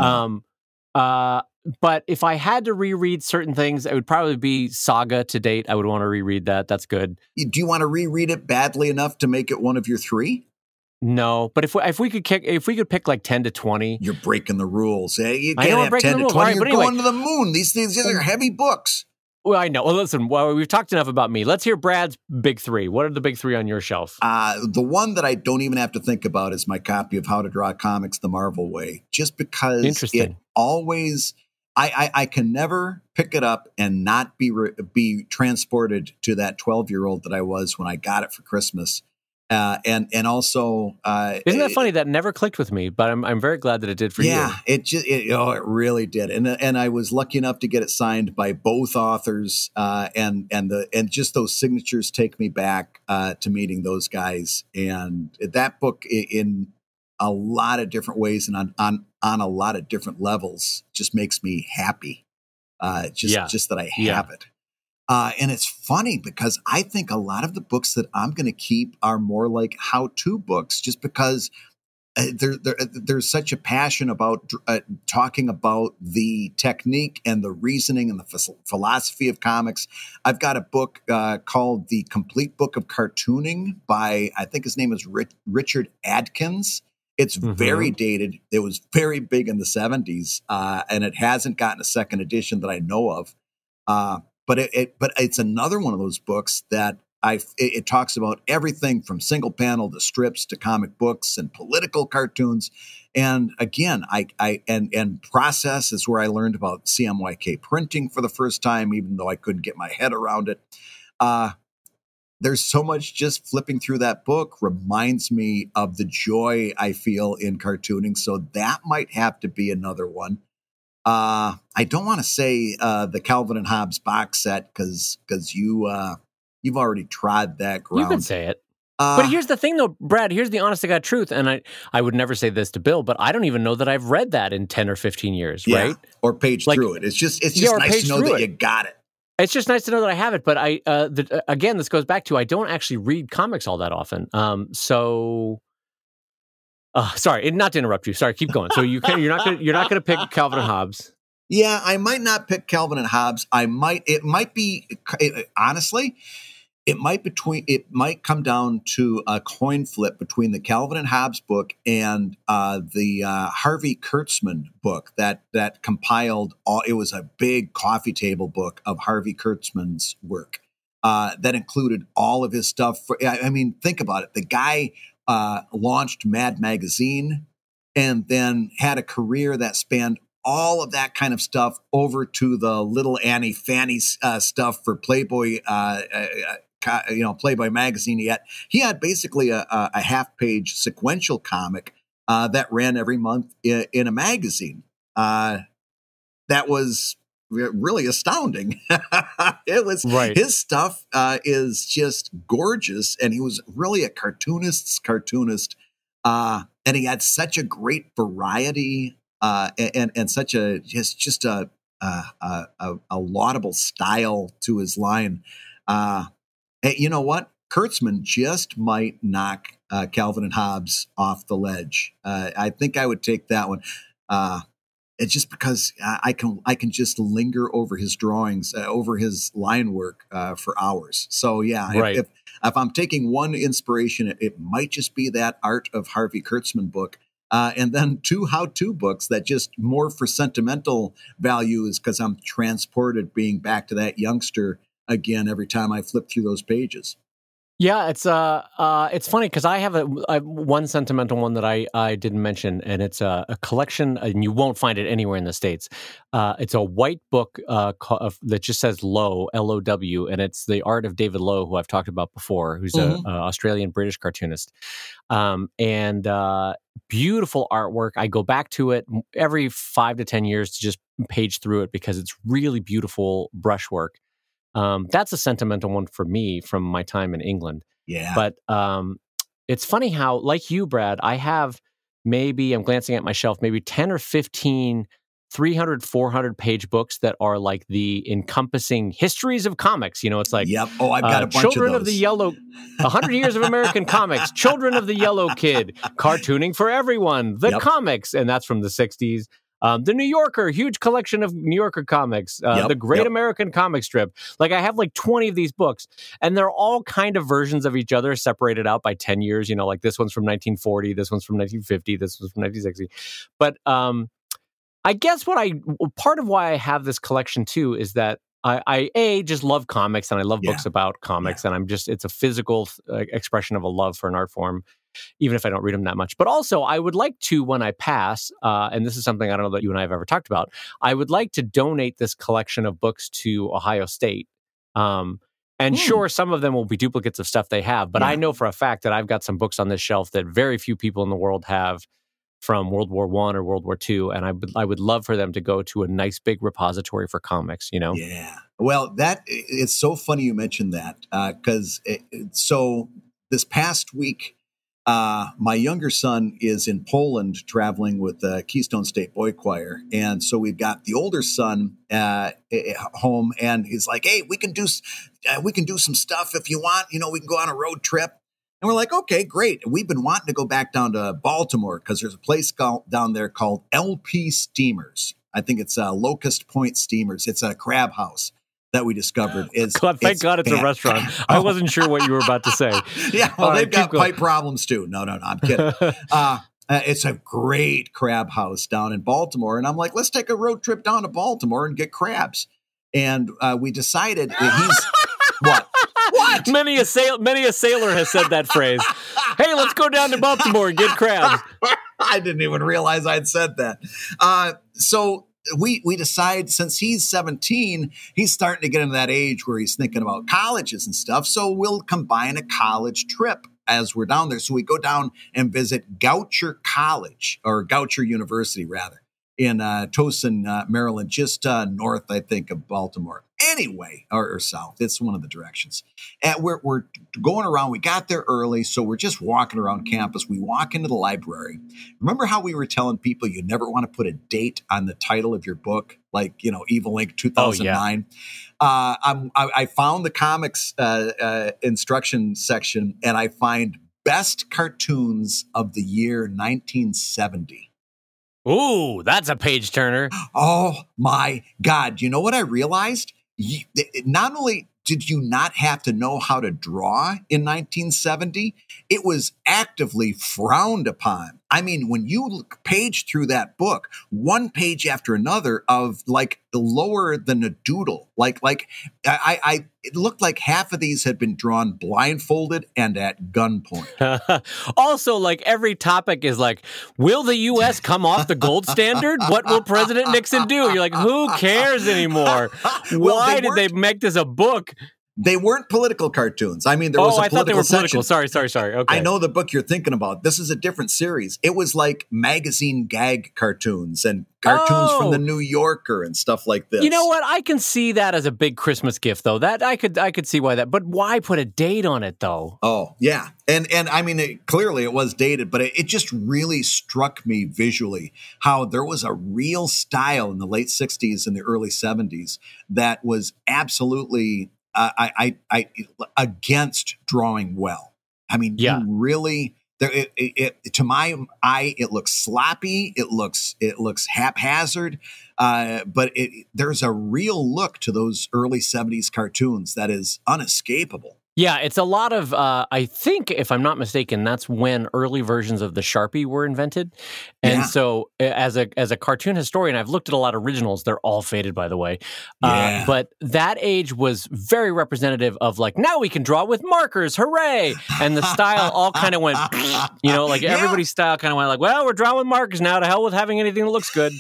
know. But if I had to reread certain things, it would probably be Saga to date. I would want to reread that. That's good. Do you want to reread it badly enough to make it one of your three? No, but if we could pick like 10 to 20. You're breaking the rules. You can't have 10 to 20. Right, You're going to the moon. These are heavy books. Well, I know. Well, listen, we've talked enough about me. Let's hear Brad's big three. What are the big three on your shelf? The one that I don't even have to think about is my copy of How to Draw Comics the Marvel Way, just because it always... I can never pick it up and not be transported to that 12-year-old that I was when I got it for Christmas. And also, isn't that funny? That never clicked with me, but I'm very glad that it did for you. Yeah, it really did. And I was lucky enough to get it signed by both authors. And just those signatures take me back to meeting those guys. And that book in a lot of different ways and on a lot of different levels just makes me happy. Just that I have it. And it's funny because I think a lot of the books that I'm going to keep are more like how-to books, just because there's such a passion about talking about the technique and the reasoning and the philosophy of comics. I've got a book called The Complete Book of Cartooning by, I think his name is Richard Adkins. It's very dated. It was very big in the 70s, and it hasn't gotten a second edition that I know of. But it's another one of those books that it talks about everything from single panel to strips to comic books and political cartoons. And again, and process is where I learned about CMYK printing for the first time, even though I couldn't get my head around it. There's so much, just flipping through that book reminds me of the joy I feel in cartooning. So that might have to be another one. I don't want to say the Calvin and Hobbes box set because you've already trod that ground. You can say it. But here's the thing, though, Brad. Here's the honest to God truth, and I would never say this to Bill, but I don't even know that I've read that in 10 or 15 years, right? Or paged through it. It's just nice to know that you got it. It's just nice to know that I have it, but again, this goes back to I don't actually read comics all that often. Sorry, not to interrupt you. Sorry, keep going. So you're not gonna pick Calvin and Hobbes. Yeah, I might not pick Calvin and Hobbes. It might come down to a coin flip between the Calvin and Hobbes book and the Harvey Kurtzman book that compiled all. It was a big coffee table book of Harvey Kurtzman's work that included all of his stuff. I mean, think about it. The guy launched Mad Magazine and then had a career that spanned all of that kind of stuff over to the Little Annie Fanny stuff for Playboy. Playboy magazine. He had basically a half-page sequential comic that ran every month in a magazine. That was really astounding. It was His stuff is just gorgeous, and he was really a cartoonist's cartoonist. And he had such a great variety and such a just a laudable style to his line. You know what? Kurtzman just might knock Calvin and Hobbes off the ledge. I think I would take that one. It's just because I can just linger over his drawings, over his line work for hours. So yeah, if I'm taking one inspiration, it might just be that Art of Harvey Kurtzman book. And then 2 how-to books that just more for sentimental value is because I'm transported being back to that youngster again every time I flip through those pages. Yeah, it's funny because I have one sentimental one that I didn't mention, and it's a collection, and you won't find it anywhere in the States. It's a white book that just says Low, Low, and it's the art of David Low, who I've talked about before, who's a Australian British cartoonist, and beautiful artwork. I go back to it every 5 to 10 years to just page through it because it's really beautiful brushwork. That's a sentimental one for me from my time in England. Yeah. But it's funny how, like you, Brad, I have I'm glancing at my shelf, maybe 10 or 15 300, 400 page books that are like the encompassing histories of comics. It's like, yep. Oh, I've got a bunch Children of the Yellow, 100 Years of American Comics, Children of the Yellow Kid, Cartooning for Everyone, the comics, and that's from the 60s. The New Yorker, huge collection of New Yorker comics, the Great American Comic Strip. Like I have like 20 of these books, and they're all kind of versions of each other, separated out by 10 years. Like this one's from 1940, this one's from 1950, this one's from 1960. But I guess part of why I have this collection too is that I just love comics, and I love books about comics, and it's a physical expression of a love for an art form, even if I don't read them that much. But also, I would like to, when I pass, and this is something I don't know that you and I have ever talked about, I would like to donate this collection of books to Ohio State. Sure, some of them will be duplicates of stuff they have, but I know for a fact that I've got some books on this shelf that very few people in the world have from World War I or World War II, and I would love for them to go to a nice big repository for comics, Yeah. Well, it's so funny you mentioned that, because so this past week, my younger son is in Poland traveling with the Keystone State Boy Choir. And so we've got the older son home, and he's like, hey, we can do some stuff if you want. We can go on a road trip. And we're like, okay, great. We've been wanting to go back down to Baltimore because there's a place down there called LP Steamers. I think it's Locust Point Steamers. It's a crab house that we discovered. Thank God it's a restaurant. I wasn't sure what you were about to say. Yeah, well, they've got pipe problems too. No, I'm kidding. It's a great crab house down in Baltimore. And I'm like, let's take a road trip down to Baltimore and get crabs. And we decided he's... What? What? Many a sailor has said that phrase. Hey, let's go down to Baltimore and get crabs. I didn't even realize I'd said that. So we decide, since he's 17, he's starting to get into that age where he's thinking about colleges and stuff. So we'll combine a college trip as we're down there. So we go down and visit Goucher College, or Goucher University, rather, in Towson, Maryland, just north, I think, of Baltimore. Anyway, or south. It's one of the directions. And we're going around. We got there early, so we're just walking around campus. We walk into the library. Remember how we were telling people you never want to put a date on the title of your book, like, Evil Ink 2009? Oh, yeah. I found the comics instruction section, and I find best cartoons of the year 1970. Ooh, that's a page turner. Oh, my God. You know what I realized? Not only did you not have to know how to draw in 1970, it was actively frowned upon. I mean, when you page through that book, one page after another of like lower than a doodle, it looked like half of these had been drawn blindfolded and at gunpoint. Also, like every topic is like, will the U.S. come off the gold standard? What will President Nixon do? You're like, who cares anymore? Why did they make this a book? They weren't political cartoons. I mean, there was a political section. Sorry. Okay. I know the book you're thinking about. This is a different series. It was like magazine gag cartoons and cartoons from the New Yorker and stuff like this. You know what? I can see that as a big Christmas gift, though. That I could see why that. But why put a date on it, though? Oh, yeah. And I mean, clearly it was dated, but it just really struck me visually how there was a real style in the late 60s and the early 70s that was absolutely... I against drawing well. I mean, you really, to my eye, it looks sloppy. It looks haphazard. But there's a real look to those early 70s cartoons that is unescapable. Yeah, it's a lot of, I think, if I'm not mistaken, that's when early versions of the Sharpie were invented. And so as a cartoon historian, I've looked at a lot of originals. They're all faded, by the way. But that age was very representative of like, now we can draw with markers, hooray! And the style all kind of went, like everybody's style kind of went like, well, we're drawing with markers now, to hell with having anything that looks good.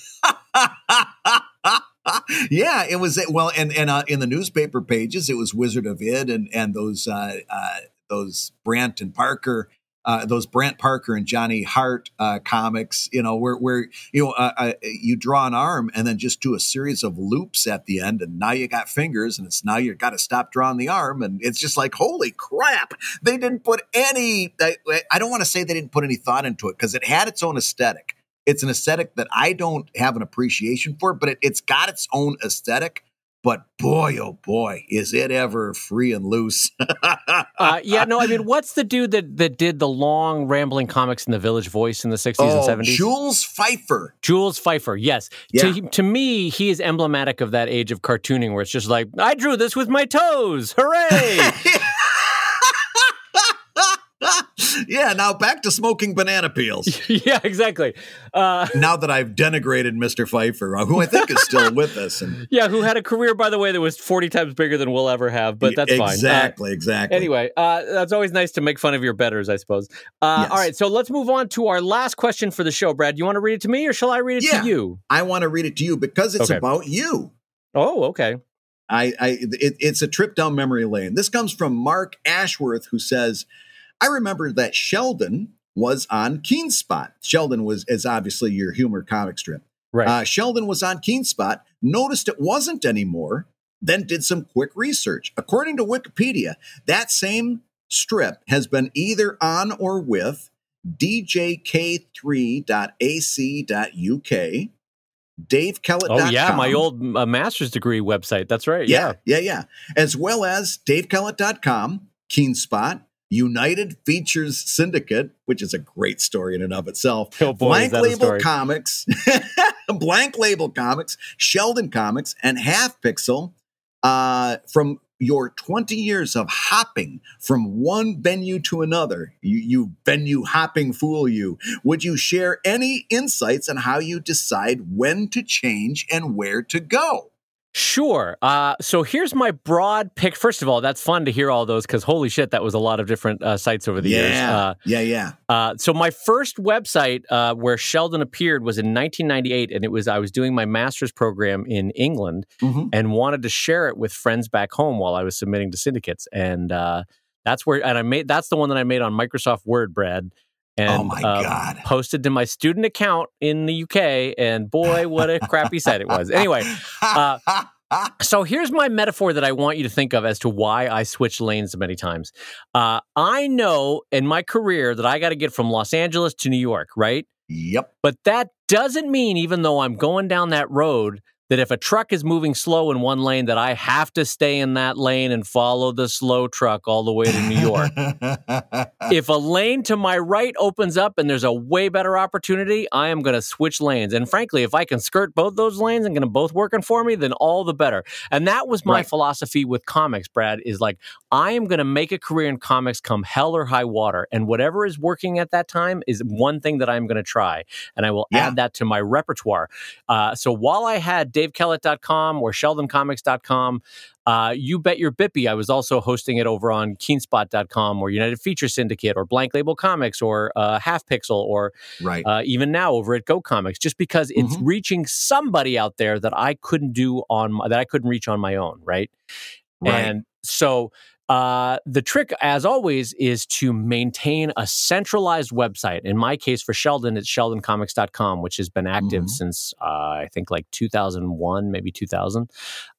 Yeah, it was and in the newspaper pages, it was Wizard of Id and those Brant and Parker, those Brant Parker and Johnny Hart comics. Where you draw an arm and then just do a series of loops at the end, and now you got fingers, and it's now you got to stop drawing the arm, and it's just like, holy crap! They didn't put any. I don't want to say they didn't put any thought into it, because it had its own aesthetic. It's an aesthetic that I don't have an appreciation for, but it's got its own aesthetic. But boy, oh boy, is it ever free and loose. What's the dude that did the long rambling comics in the Village Voice in the 60s and 70s? Jules Feiffer. Jules Feiffer, yes. Yeah. To me, he is emblematic of that age of cartooning where it's just like, I drew this with my toes. Hooray! Yeah, now back to smoking banana peels. Yeah, exactly. Now that I've denigrated Mr. Feiffer, who I think is still with us. And who had a career, by the way, that was 40 times bigger than we'll ever have, but that's fine. Exactly. Anyway, that's always nice to make fun of your betters, I suppose. Yes. All right, so let's move on to our last question for the show, Brad. You want to read it to me, or shall I read it to you? I want to read it to you because it's about you. Oh, okay. It's a trip down memory lane. This comes from Mark Ashworth, who says, I remember that Sheldon was on Keenspot. Sheldon is obviously your humor comic strip. Right. Sheldon was on Keenspot, noticed it wasn't anymore, then did some quick research. According to Wikipedia, that same strip has been either on or with djk3.ac.uk, davekellett.com. Oh, yeah, my old master's degree website. That's right. Yeah. As well as davekellett.com, Keenspot, United Features Syndicate, which is a great story in and of itself. Oh boy, Blank Label Comics, Blank Label Comics, Sheldon Comics, and Half Pixel. From your 20 years of hopping from one venue to another, you venue hopping fool you, would you share any insights on how you decide when to change and where to go? Sure. So here's my broad pick. First of all, that's fun to hear all those because holy shit, that was a lot of different sites over the years. So my first website where Sheldon appeared was in 1998, and I was doing my master's program in England and wanted to share it with friends back home while I was submitting to syndicates, and that's the one that I made on Microsoft Word, Brad. And, oh my God. Posted to my student account in the UK, and boy, what a crappy site it was. Anyway, so here's my metaphor that I want you to think of as to why I switched lanes so many times. I know in my career that I got to get from Los Angeles to New York, right? Yep. But that doesn't mean, even though I'm going down that road, that if a truck is moving slow in one lane, that I have to stay in that lane and follow the slow truck all the way to New York. If a lane to my right opens up and there's a way better opportunity, I am going to switch lanes. And frankly, if I can skirt both those lanes and get them both working for me, then all the better. And that was my philosophy with comics, Brad, is like, I am going to make a career in comics come hell or high water. And whatever is working at that time is one thing that I'm going to try. And I will add that to my repertoire. So while I had davekellett.com or sheldoncomics.com, You Bet Your Bippy, I was also hosting it over on keenspot.com or United Feature Syndicate or Blank Label Comics or Half Pixel or even now over at Go Comics, just because it's reaching somebody out there that I couldn't reach on my own, right? And so the trick, as always, is to maintain a centralized website. In my case, for Sheldon, it's sheldoncomics.com, which has been active since, I think, like 2001, maybe 2000.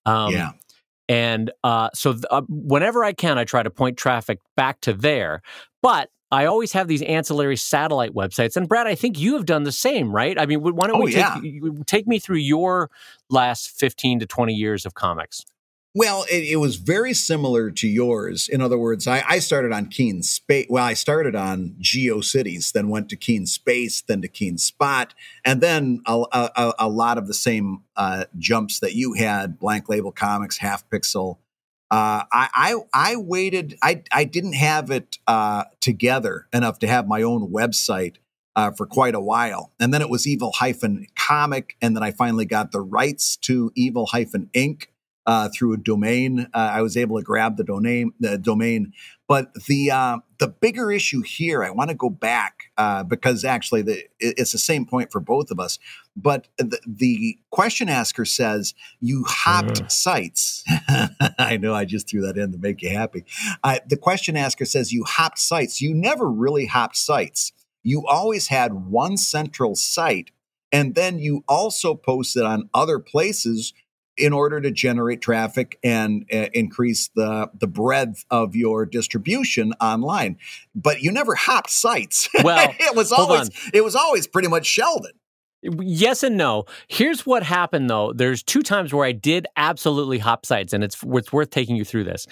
And so whenever I can, I try to point traffic back to there. But I always have these ancillary satellite websites. And Brad, I think you have done the same, right? I mean, why don't take me through your last 15 to 20 years of comics? Well, it was very similar to yours. In other words, I started on Keenspace. Well, I started on GeoCities, then went to Keenspace, then to Keenspot, and then a lot of the same jumps that you had: Blank Label Comics, Half Pixel, I waited. I didn't have it together enough to have my own website for quite a while, and then it was Evil-Comic, and then I finally got the rights to Evil-Inc. Through a domain. I was able to grab the domain. But the bigger issue here, I want to go back because actually it's the same point for both of us. But the question asker says you hopped sites. I know I just threw that in to make you happy. The question asker says you hopped sites. You never really hopped sites. You always had one central site, and then you also posted on other places in order to generate traffic and increase the breadth of your distribution online. But you never hopped sites. Well, it was always pretty much Sheldon. Yes and no. Here's what happened, though. There's 2 times where I did absolutely hop sites, and it's worth taking you through this.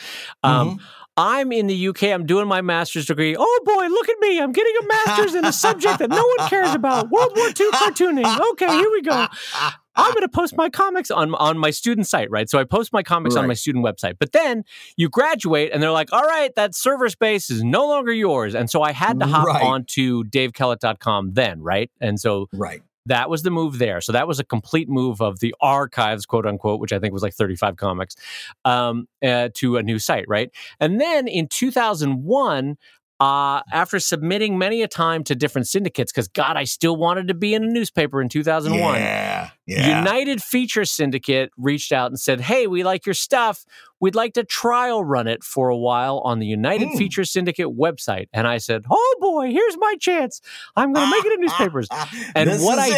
I'm in the UK. I'm doing my master's degree. Oh, boy, look at me. I'm getting a master's in a subject that no one cares about. World War II cartooning. Okay, here we go. I'm going to post my comics on my student site, right? So I post my comics on my student website. But then you graduate, and they're like, all right, that server space is no longer yours. And so I had to hop onto davekellett.com then, right? And so that was the move there. So that was a complete move of the archives, quote unquote, which I think was like 35 comics, to a new site, right? And then in 2001, after submitting many a time to different syndicates, because God, I still wanted to be in a newspaper in 2001. United Feature Syndicate reached out and said, hey, we like your stuff. We'd like to trial run it for a while on the United Feature Syndicate website. And I said, oh boy, here's my chance. I'm going to make it in newspapers. And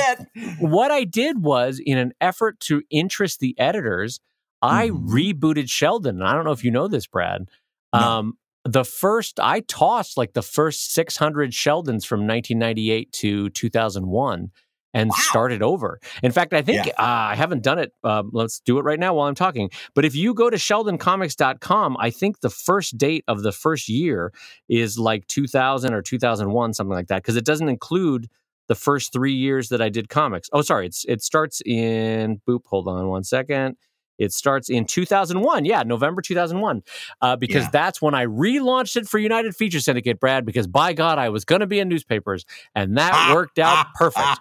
what I did was, in an effort to interest the editors, I rebooted Sheldon. And I don't know if you know this, Brad. No. I tossed like the first 600 Sheldons from 1998 to 2001 and started over. In fact, I think I haven't done it. Let's do it right now while I'm talking. But if you go to sheldoncomics.com, I think the first date of the first year is like 2000 or 2001, something like that, because it doesn't include the first 3 years that I did comics. Oh, sorry. It starts in, hold on one second. It starts in 2001. Yeah, November 2001. Because that's when I relaunched it for United Feature Syndicate, Brad, because by God, I was going to be in newspapers. And that worked out perfect.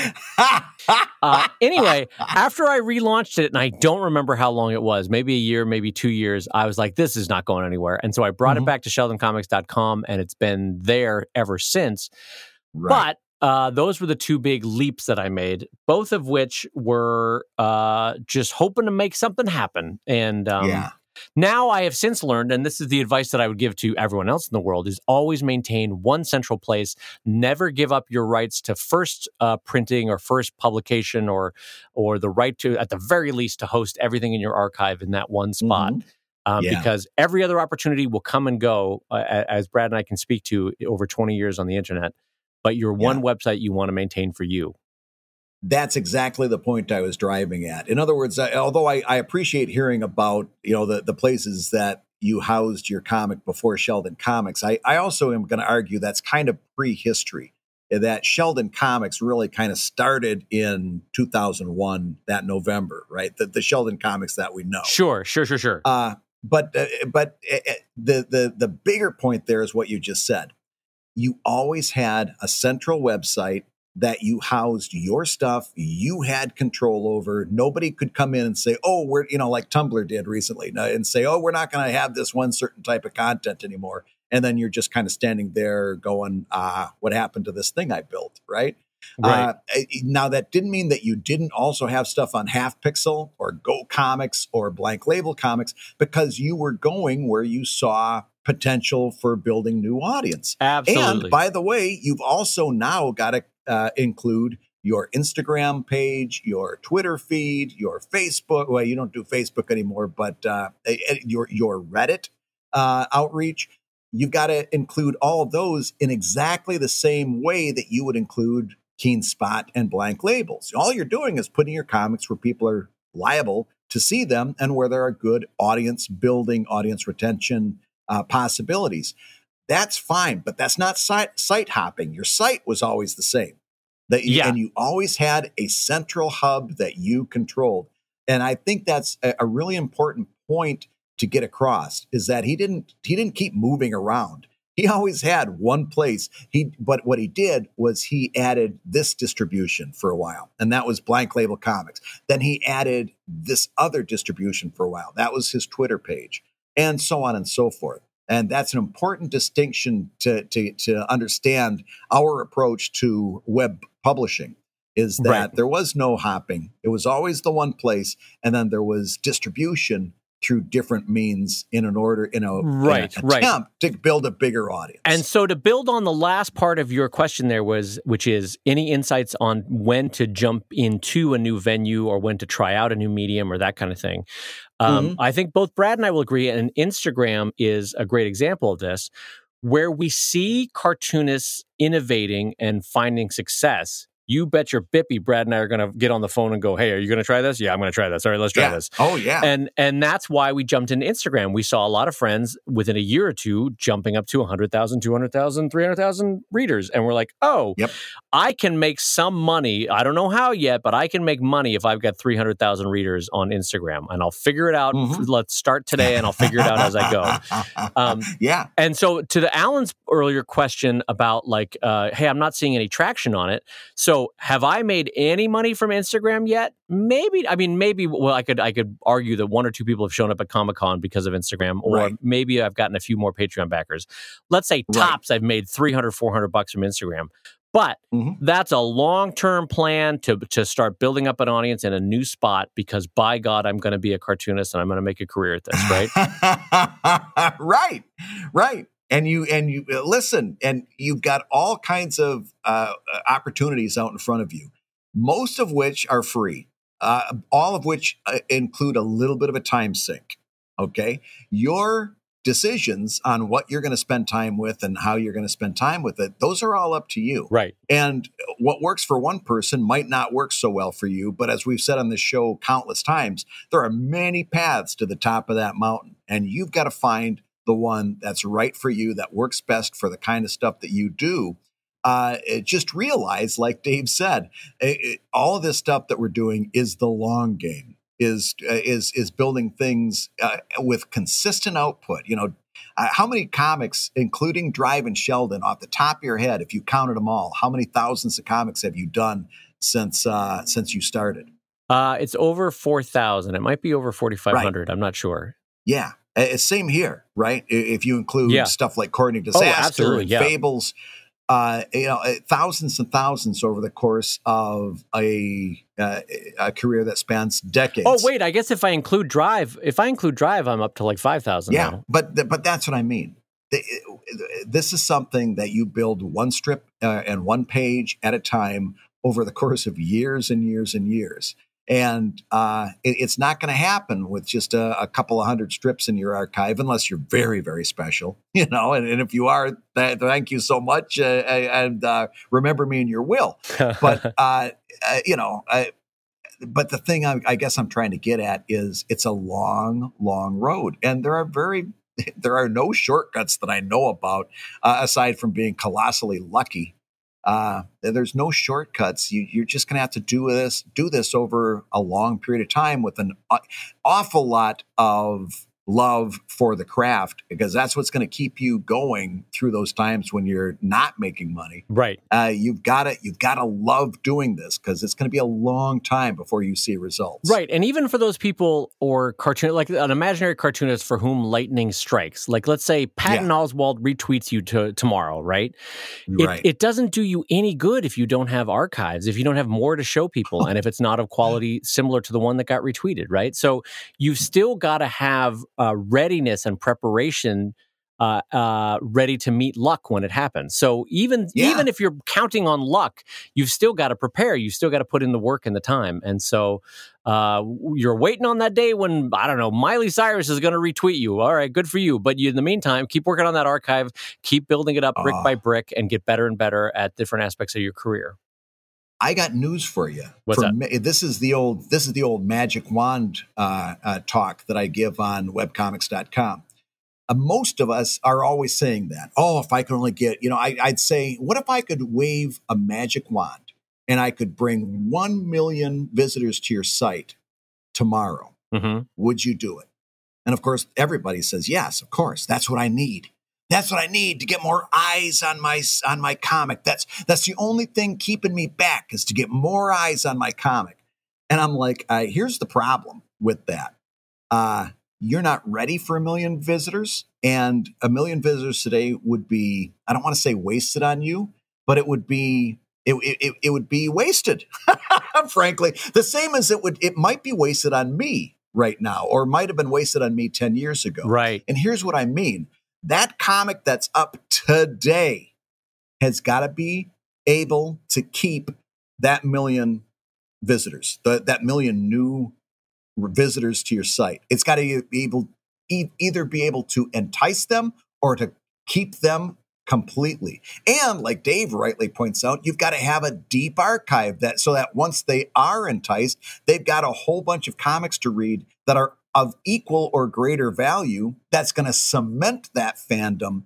Anyway, after I relaunched it, and I don't remember how long it was, maybe a year, maybe 2 years, I was like, this is not going anywhere. And so I brought it back to sheldoncomics.com, and it's been there ever since. But those were the 2 big leaps that I made, both of which were just hoping to make something happen. And now I have since learned, and this is the advice that I would give to everyone else in the world, is always maintain one central place. Never give up your rights to first printing or first publication or the right to, at the very least, to host everything in your archive in that one spot. Because every other opportunity will come and go, as Brad and I can speak to over 20 years on the internet. But your one website you want to maintain for you. That's exactly the point I was driving at. In other words, although I appreciate hearing about the places that you housed your comic before Sheldon Comics, I also am going to argue that's kind of prehistory. That Sheldon Comics really kind of started in 2001, that November, right? The Sheldon Comics that we know. Sure. But the bigger point there is what you just said. You always had a central website that you housed your stuff, you had control over. Nobody could come in and say, oh, we're, like Tumblr did recently, and say, oh, we're not going to have this one certain type of content anymore. And then you're just kind of standing there going, what happened to this thing I built, right? Now, that didn't mean that you didn't also have stuff on Half Pixel or Go Comics or Blank Label Comics, because you were going where you saw potential for building new audience. Absolutely. And by the way, you've also now got to include your Instagram page, your Twitter feed, your Facebook. Well, you don't do Facebook anymore, but your Reddit outreach. You've got to include all of those in exactly the same way that you would include Keen Spot and Blank Labels. All you're doing is putting your comics where people are liable to see them and where there are good audience building, audience retention possibilities. That's fine, but that's not site hopping. Your site was always the same. And you always had a central hub that you controlled. And I think that's a really important point to get across is that he didn't keep moving around. He always had one place. But what he did was he added this distribution for a while, and that was Blank Label Comics. Then he added this other distribution for a while. That was his Twitter page, and so on and so forth. And that's an important distinction to understand our approach to web publishing, is that there was no hopping. It was always the one place, and then there was distribution through different means in an attempt to build a bigger audience. And so to build on the last part of your question there which is any insights on when to jump into a new venue or when to try out a new medium or that kind of thing. I think both Brad and I will agree, and Instagram is a great example of this, where we see cartoonists innovating and finding success. You bet your bippy Brad and I are going to get on the phone and go, hey, are you going to try this? Yeah, I'm going to try this. All right, let's try this. Oh, yeah. And that's why we jumped into Instagram. We saw a lot of friends within a year or two jumping up to 100,000, 200,000, 300,000 readers. And we're like, I can make some money. I don't know how yet, but I can make money if I've got 300,000 readers on Instagram. And I'll figure it out. Let's start today, and I'll figure it out as I go. And so to Alan's earlier question about like, hey, I'm not seeing any traction on it. So have I made any money from Instagram yet? Maybe. Well, I could argue that one or two people have shown up at Comic-Con because of Instagram, or maybe I've gotten a few more Patreon backers. Let's say tops, I've made $300, $400 from Instagram. But that's a long-term plan to start building up an audience in a new spot, because by God, I'm going to be a cartoonist and I'm going to make a career at this, right? Right. And you listen, and you've got all kinds of opportunities out in front of you, most of which are free, all of which include a little bit of a time sink. Okay, your decisions on what you're going to spend time with and how you're going to spend time with it, those are all up to you. Right. And what works for one person might not work so well for you. But as we've said on this show countless times, there are many paths to the top of that mountain, and you've got to find the one that's right for you, that works best for the kind of stuff that you do. Just realize, like Dave said, all of this stuff that we're doing is the long game, is building things with consistent output. How many comics, including Drive and Sheldon, off the top of your head, if you counted them all, how many thousands of comics have you done since you started? It's over 4,000. It might be over 4,500. I'm not sure. Yeah. Same here, right? If you include stuff like Courtney Disaster and Fables, thousands and thousands over the course of a career that spans decades. Oh, wait, I guess if I include Drive, I'm up to like 5,000 now. But that's what I mean. This is something that you build one strip and one page at a time over the course of years and years and years. And it's not going to happen with just a couple of hundred strips in your archive, unless you're very, very special, and if you are, thank you so much. And remember me in your will. But, but the thing I guess I'm trying to get at is it's a long, long road. And there are no shortcuts that I know about, aside from being colossally lucky. There's no shortcuts. You're just going to have to do this over a long period of time with an awful lot of love for the craft, because that's what's going to keep you going through those times when you're not making money. Right. You've got to love doing this, because it's going to be a long time before you see results. Right. And even for those people or like an imaginary cartoonist for whom lightning strikes, like let's say Patton Oswalt retweets you tomorrow, right? It doesn't do you any good if you don't have archives, if you don't have more to show people, and if it's not of quality similar to the one that got retweeted, right? So you've still got to have readiness and preparation ready to meet luck when it happens. So even if you're counting on luck, you've still got to prepare. You've still got to put in the work and the time. And so you're waiting on that day when, I don't know, Miley Cyrus is going to retweet you. All right, good for you. But in the meantime, keep working on that archive, keep building it up brick by brick, and get better and better at different aspects of your career. I got news for you. What's that? This is the old magic wand talk that I give on webcomics.com. Most of us are always saying that. Oh, if I could only get, I'd say, what if I could wave a magic wand and I could bring 1 million visitors to your site tomorrow? Mm-hmm. Would you do it? And of course, everybody says, yes, of course, that's what I need. That's what I need to get more eyes on my comic. That's the only thing keeping me back is to get more eyes on my comic. And I'm like, here's the problem with that. You're not ready for 1 million visitors, and 1 million visitors today would be, I don't want to say wasted on you, but it would be wasted, frankly. The same as it might be wasted on me right now, or might have been wasted on me 10 years ago. Right. And here's what I mean. That comic that's up today has got to be able to keep that 1 million visitors, that 1 million new visitors to your site. It's got to be either be able to entice them or to keep them completely. And like Dave rightly points out, you've got to have a deep archive so that once they are enticed, they've got a whole bunch of comics to read that are of equal or greater value. That's going to cement that fandom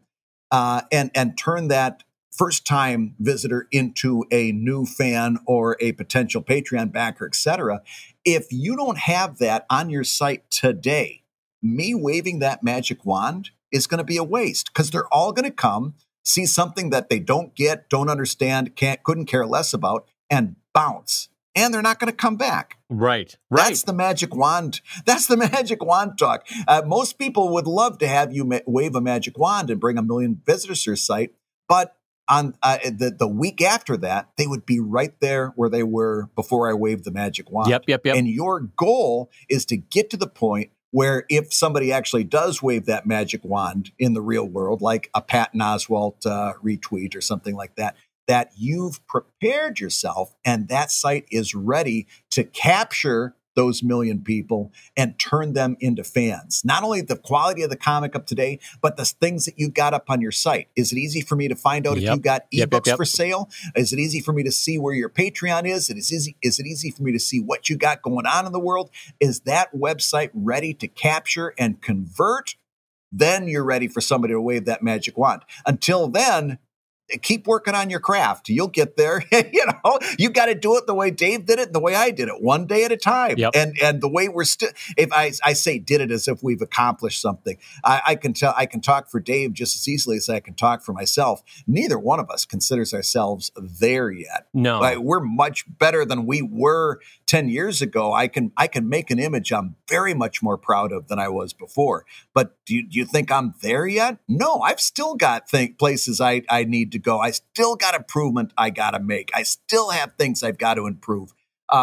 and turn that first-time visitor into a new fan or a potential Patreon backer, etc. If you don't have that on your site today, me waving that magic wand is going to be a waste, because they're all going to come, see something that they don't get, don't understand, couldn't care less about, and bounce. And they're not going to come back. Right. That's the magic wand. That's the magic wand talk. Most people would love to have you wave a magic wand and bring 1 million visitors to your site, but on the week after that, they would be right there where they were before I waved the magic wand. Yep. And your goal is to get to the point where if somebody actually does wave that magic wand in the real world, like a Patton Oswalt retweet or something like that, that you've prepared yourself and that site is ready to capture those 1 million people and turn them into fans. Not only the quality of the comic up today, but the things that you got up on your site. Is it easy for me to find out if you got ebooks for sale? Is it easy for me to see where your Patreon is? Is it easy for me to see what you got going on in the world? Is that website ready to capture and convert? Then you're ready for somebody to wave that magic wand. Until then, keep working on your craft. You'll get there. You got to do it the way Dave did it and the way I did it, one day at a time. Yep. And the way we're still, if I say did it as if we've accomplished something, I can talk for Dave just as easily as I can talk for myself. Neither one of us considers ourselves there yet. No. We're much better than we were 10 years ago. I can make an image I'm very much more proud of than I was before. But do you think I'm there yet? No, I've still got places I need to go. I still got improvement I got to make. I still have things I've got to improve.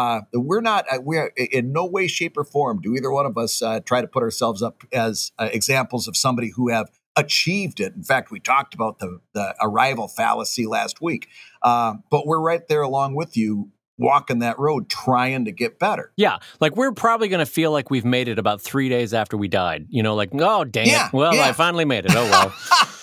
We're in no way, shape, or form do either one of us try to put ourselves up as examples of somebody who have achieved it. In fact, we talked about the arrival fallacy last week. But we're right there along with you, walking that road, trying to get better. Yeah, like we're probably going to feel like we've made it about 3 days after we died. Like, oh, dang it. Well, I finally made it. Oh, well.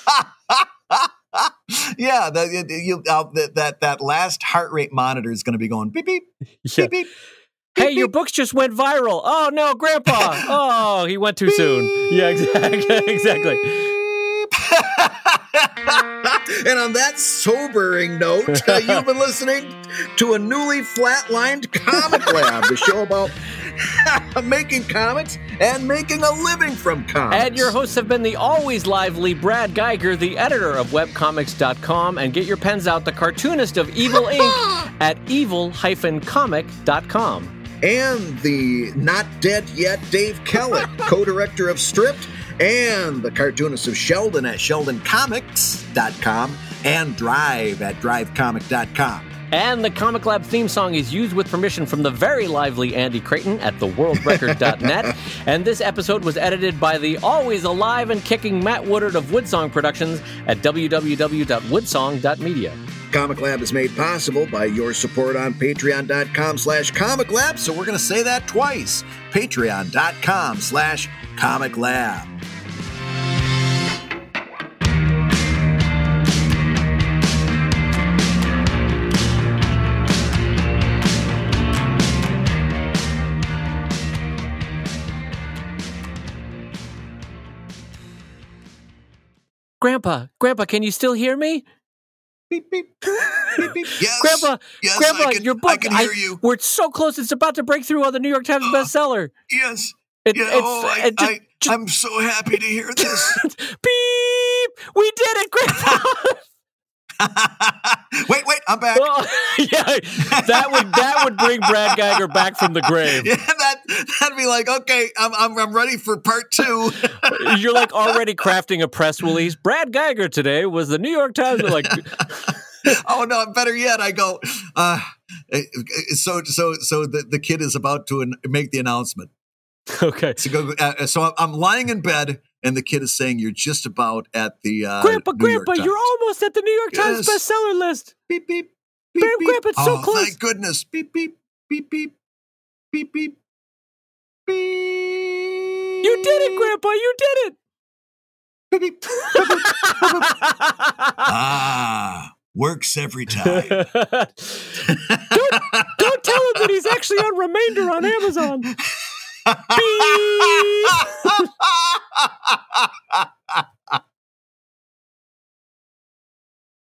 Yeah, that last heart rate monitor is going to be going beep, beep, beep, beep. Hey, your books just went viral. Oh, no, Grandpa. Oh, he went too soon. Yeah, exactly. And on that sobering note, you've been listening to a newly flatlined Comic Lab, the show about making comics and making a living from comics. And your hosts have been the always lively Brad Geiger, the editor of webcomics.com, and get your pens out, the cartoonist of Evil Inc. at evil-comic.com. And the not dead yet Dave Kellett, co-director of Stripped, and the cartoonist of Sheldon at sheldoncomics.com, and Drive at drivecomic.com. And the Comic Lab theme song is used with permission from the very lively Andy Creighton at theworldrecord.net. And this episode was edited by the always alive and kicking Matt Woodard of Woodsong Productions at www.woodsong.media. Comic Lab is made possible by your support on patreon.com/Comic Lab. So we're going to say that twice. Patreon.com/Comic Lab. Grandpa, can you still hear me? Beep, beep, beep, beep. Yes, Grandpa, your book. I can hear you. We're so close. It's about to break through on the New York Times bestseller. Yes. I'm so happy to hear this. Beep! We did it, Grandpa. Wait, I'm back. Yeah, that would bring Brad Geiger back from the grave. Yeah, that'd be like, okay, I'm ready for part 2. You're like already crafting a press release. Brad Geiger today was the New York Times. Like, oh no, better yet, I go. So the kid is about to make the announcement. Okay. So I'm lying in bed. And the kid is saying, "You're just about at the Grandpa, you're almost at the New York Times bestseller list." Beep beep beep beep. Grandpa, it's so close. Thank goodness! Beep beep beep beep beep beep beep. You did it, Grandpa! You did it. Beep beep. Beep, beep, beep, beep. Works every time. Don't tell him that he's actually on Remainder on Amazon. Beep.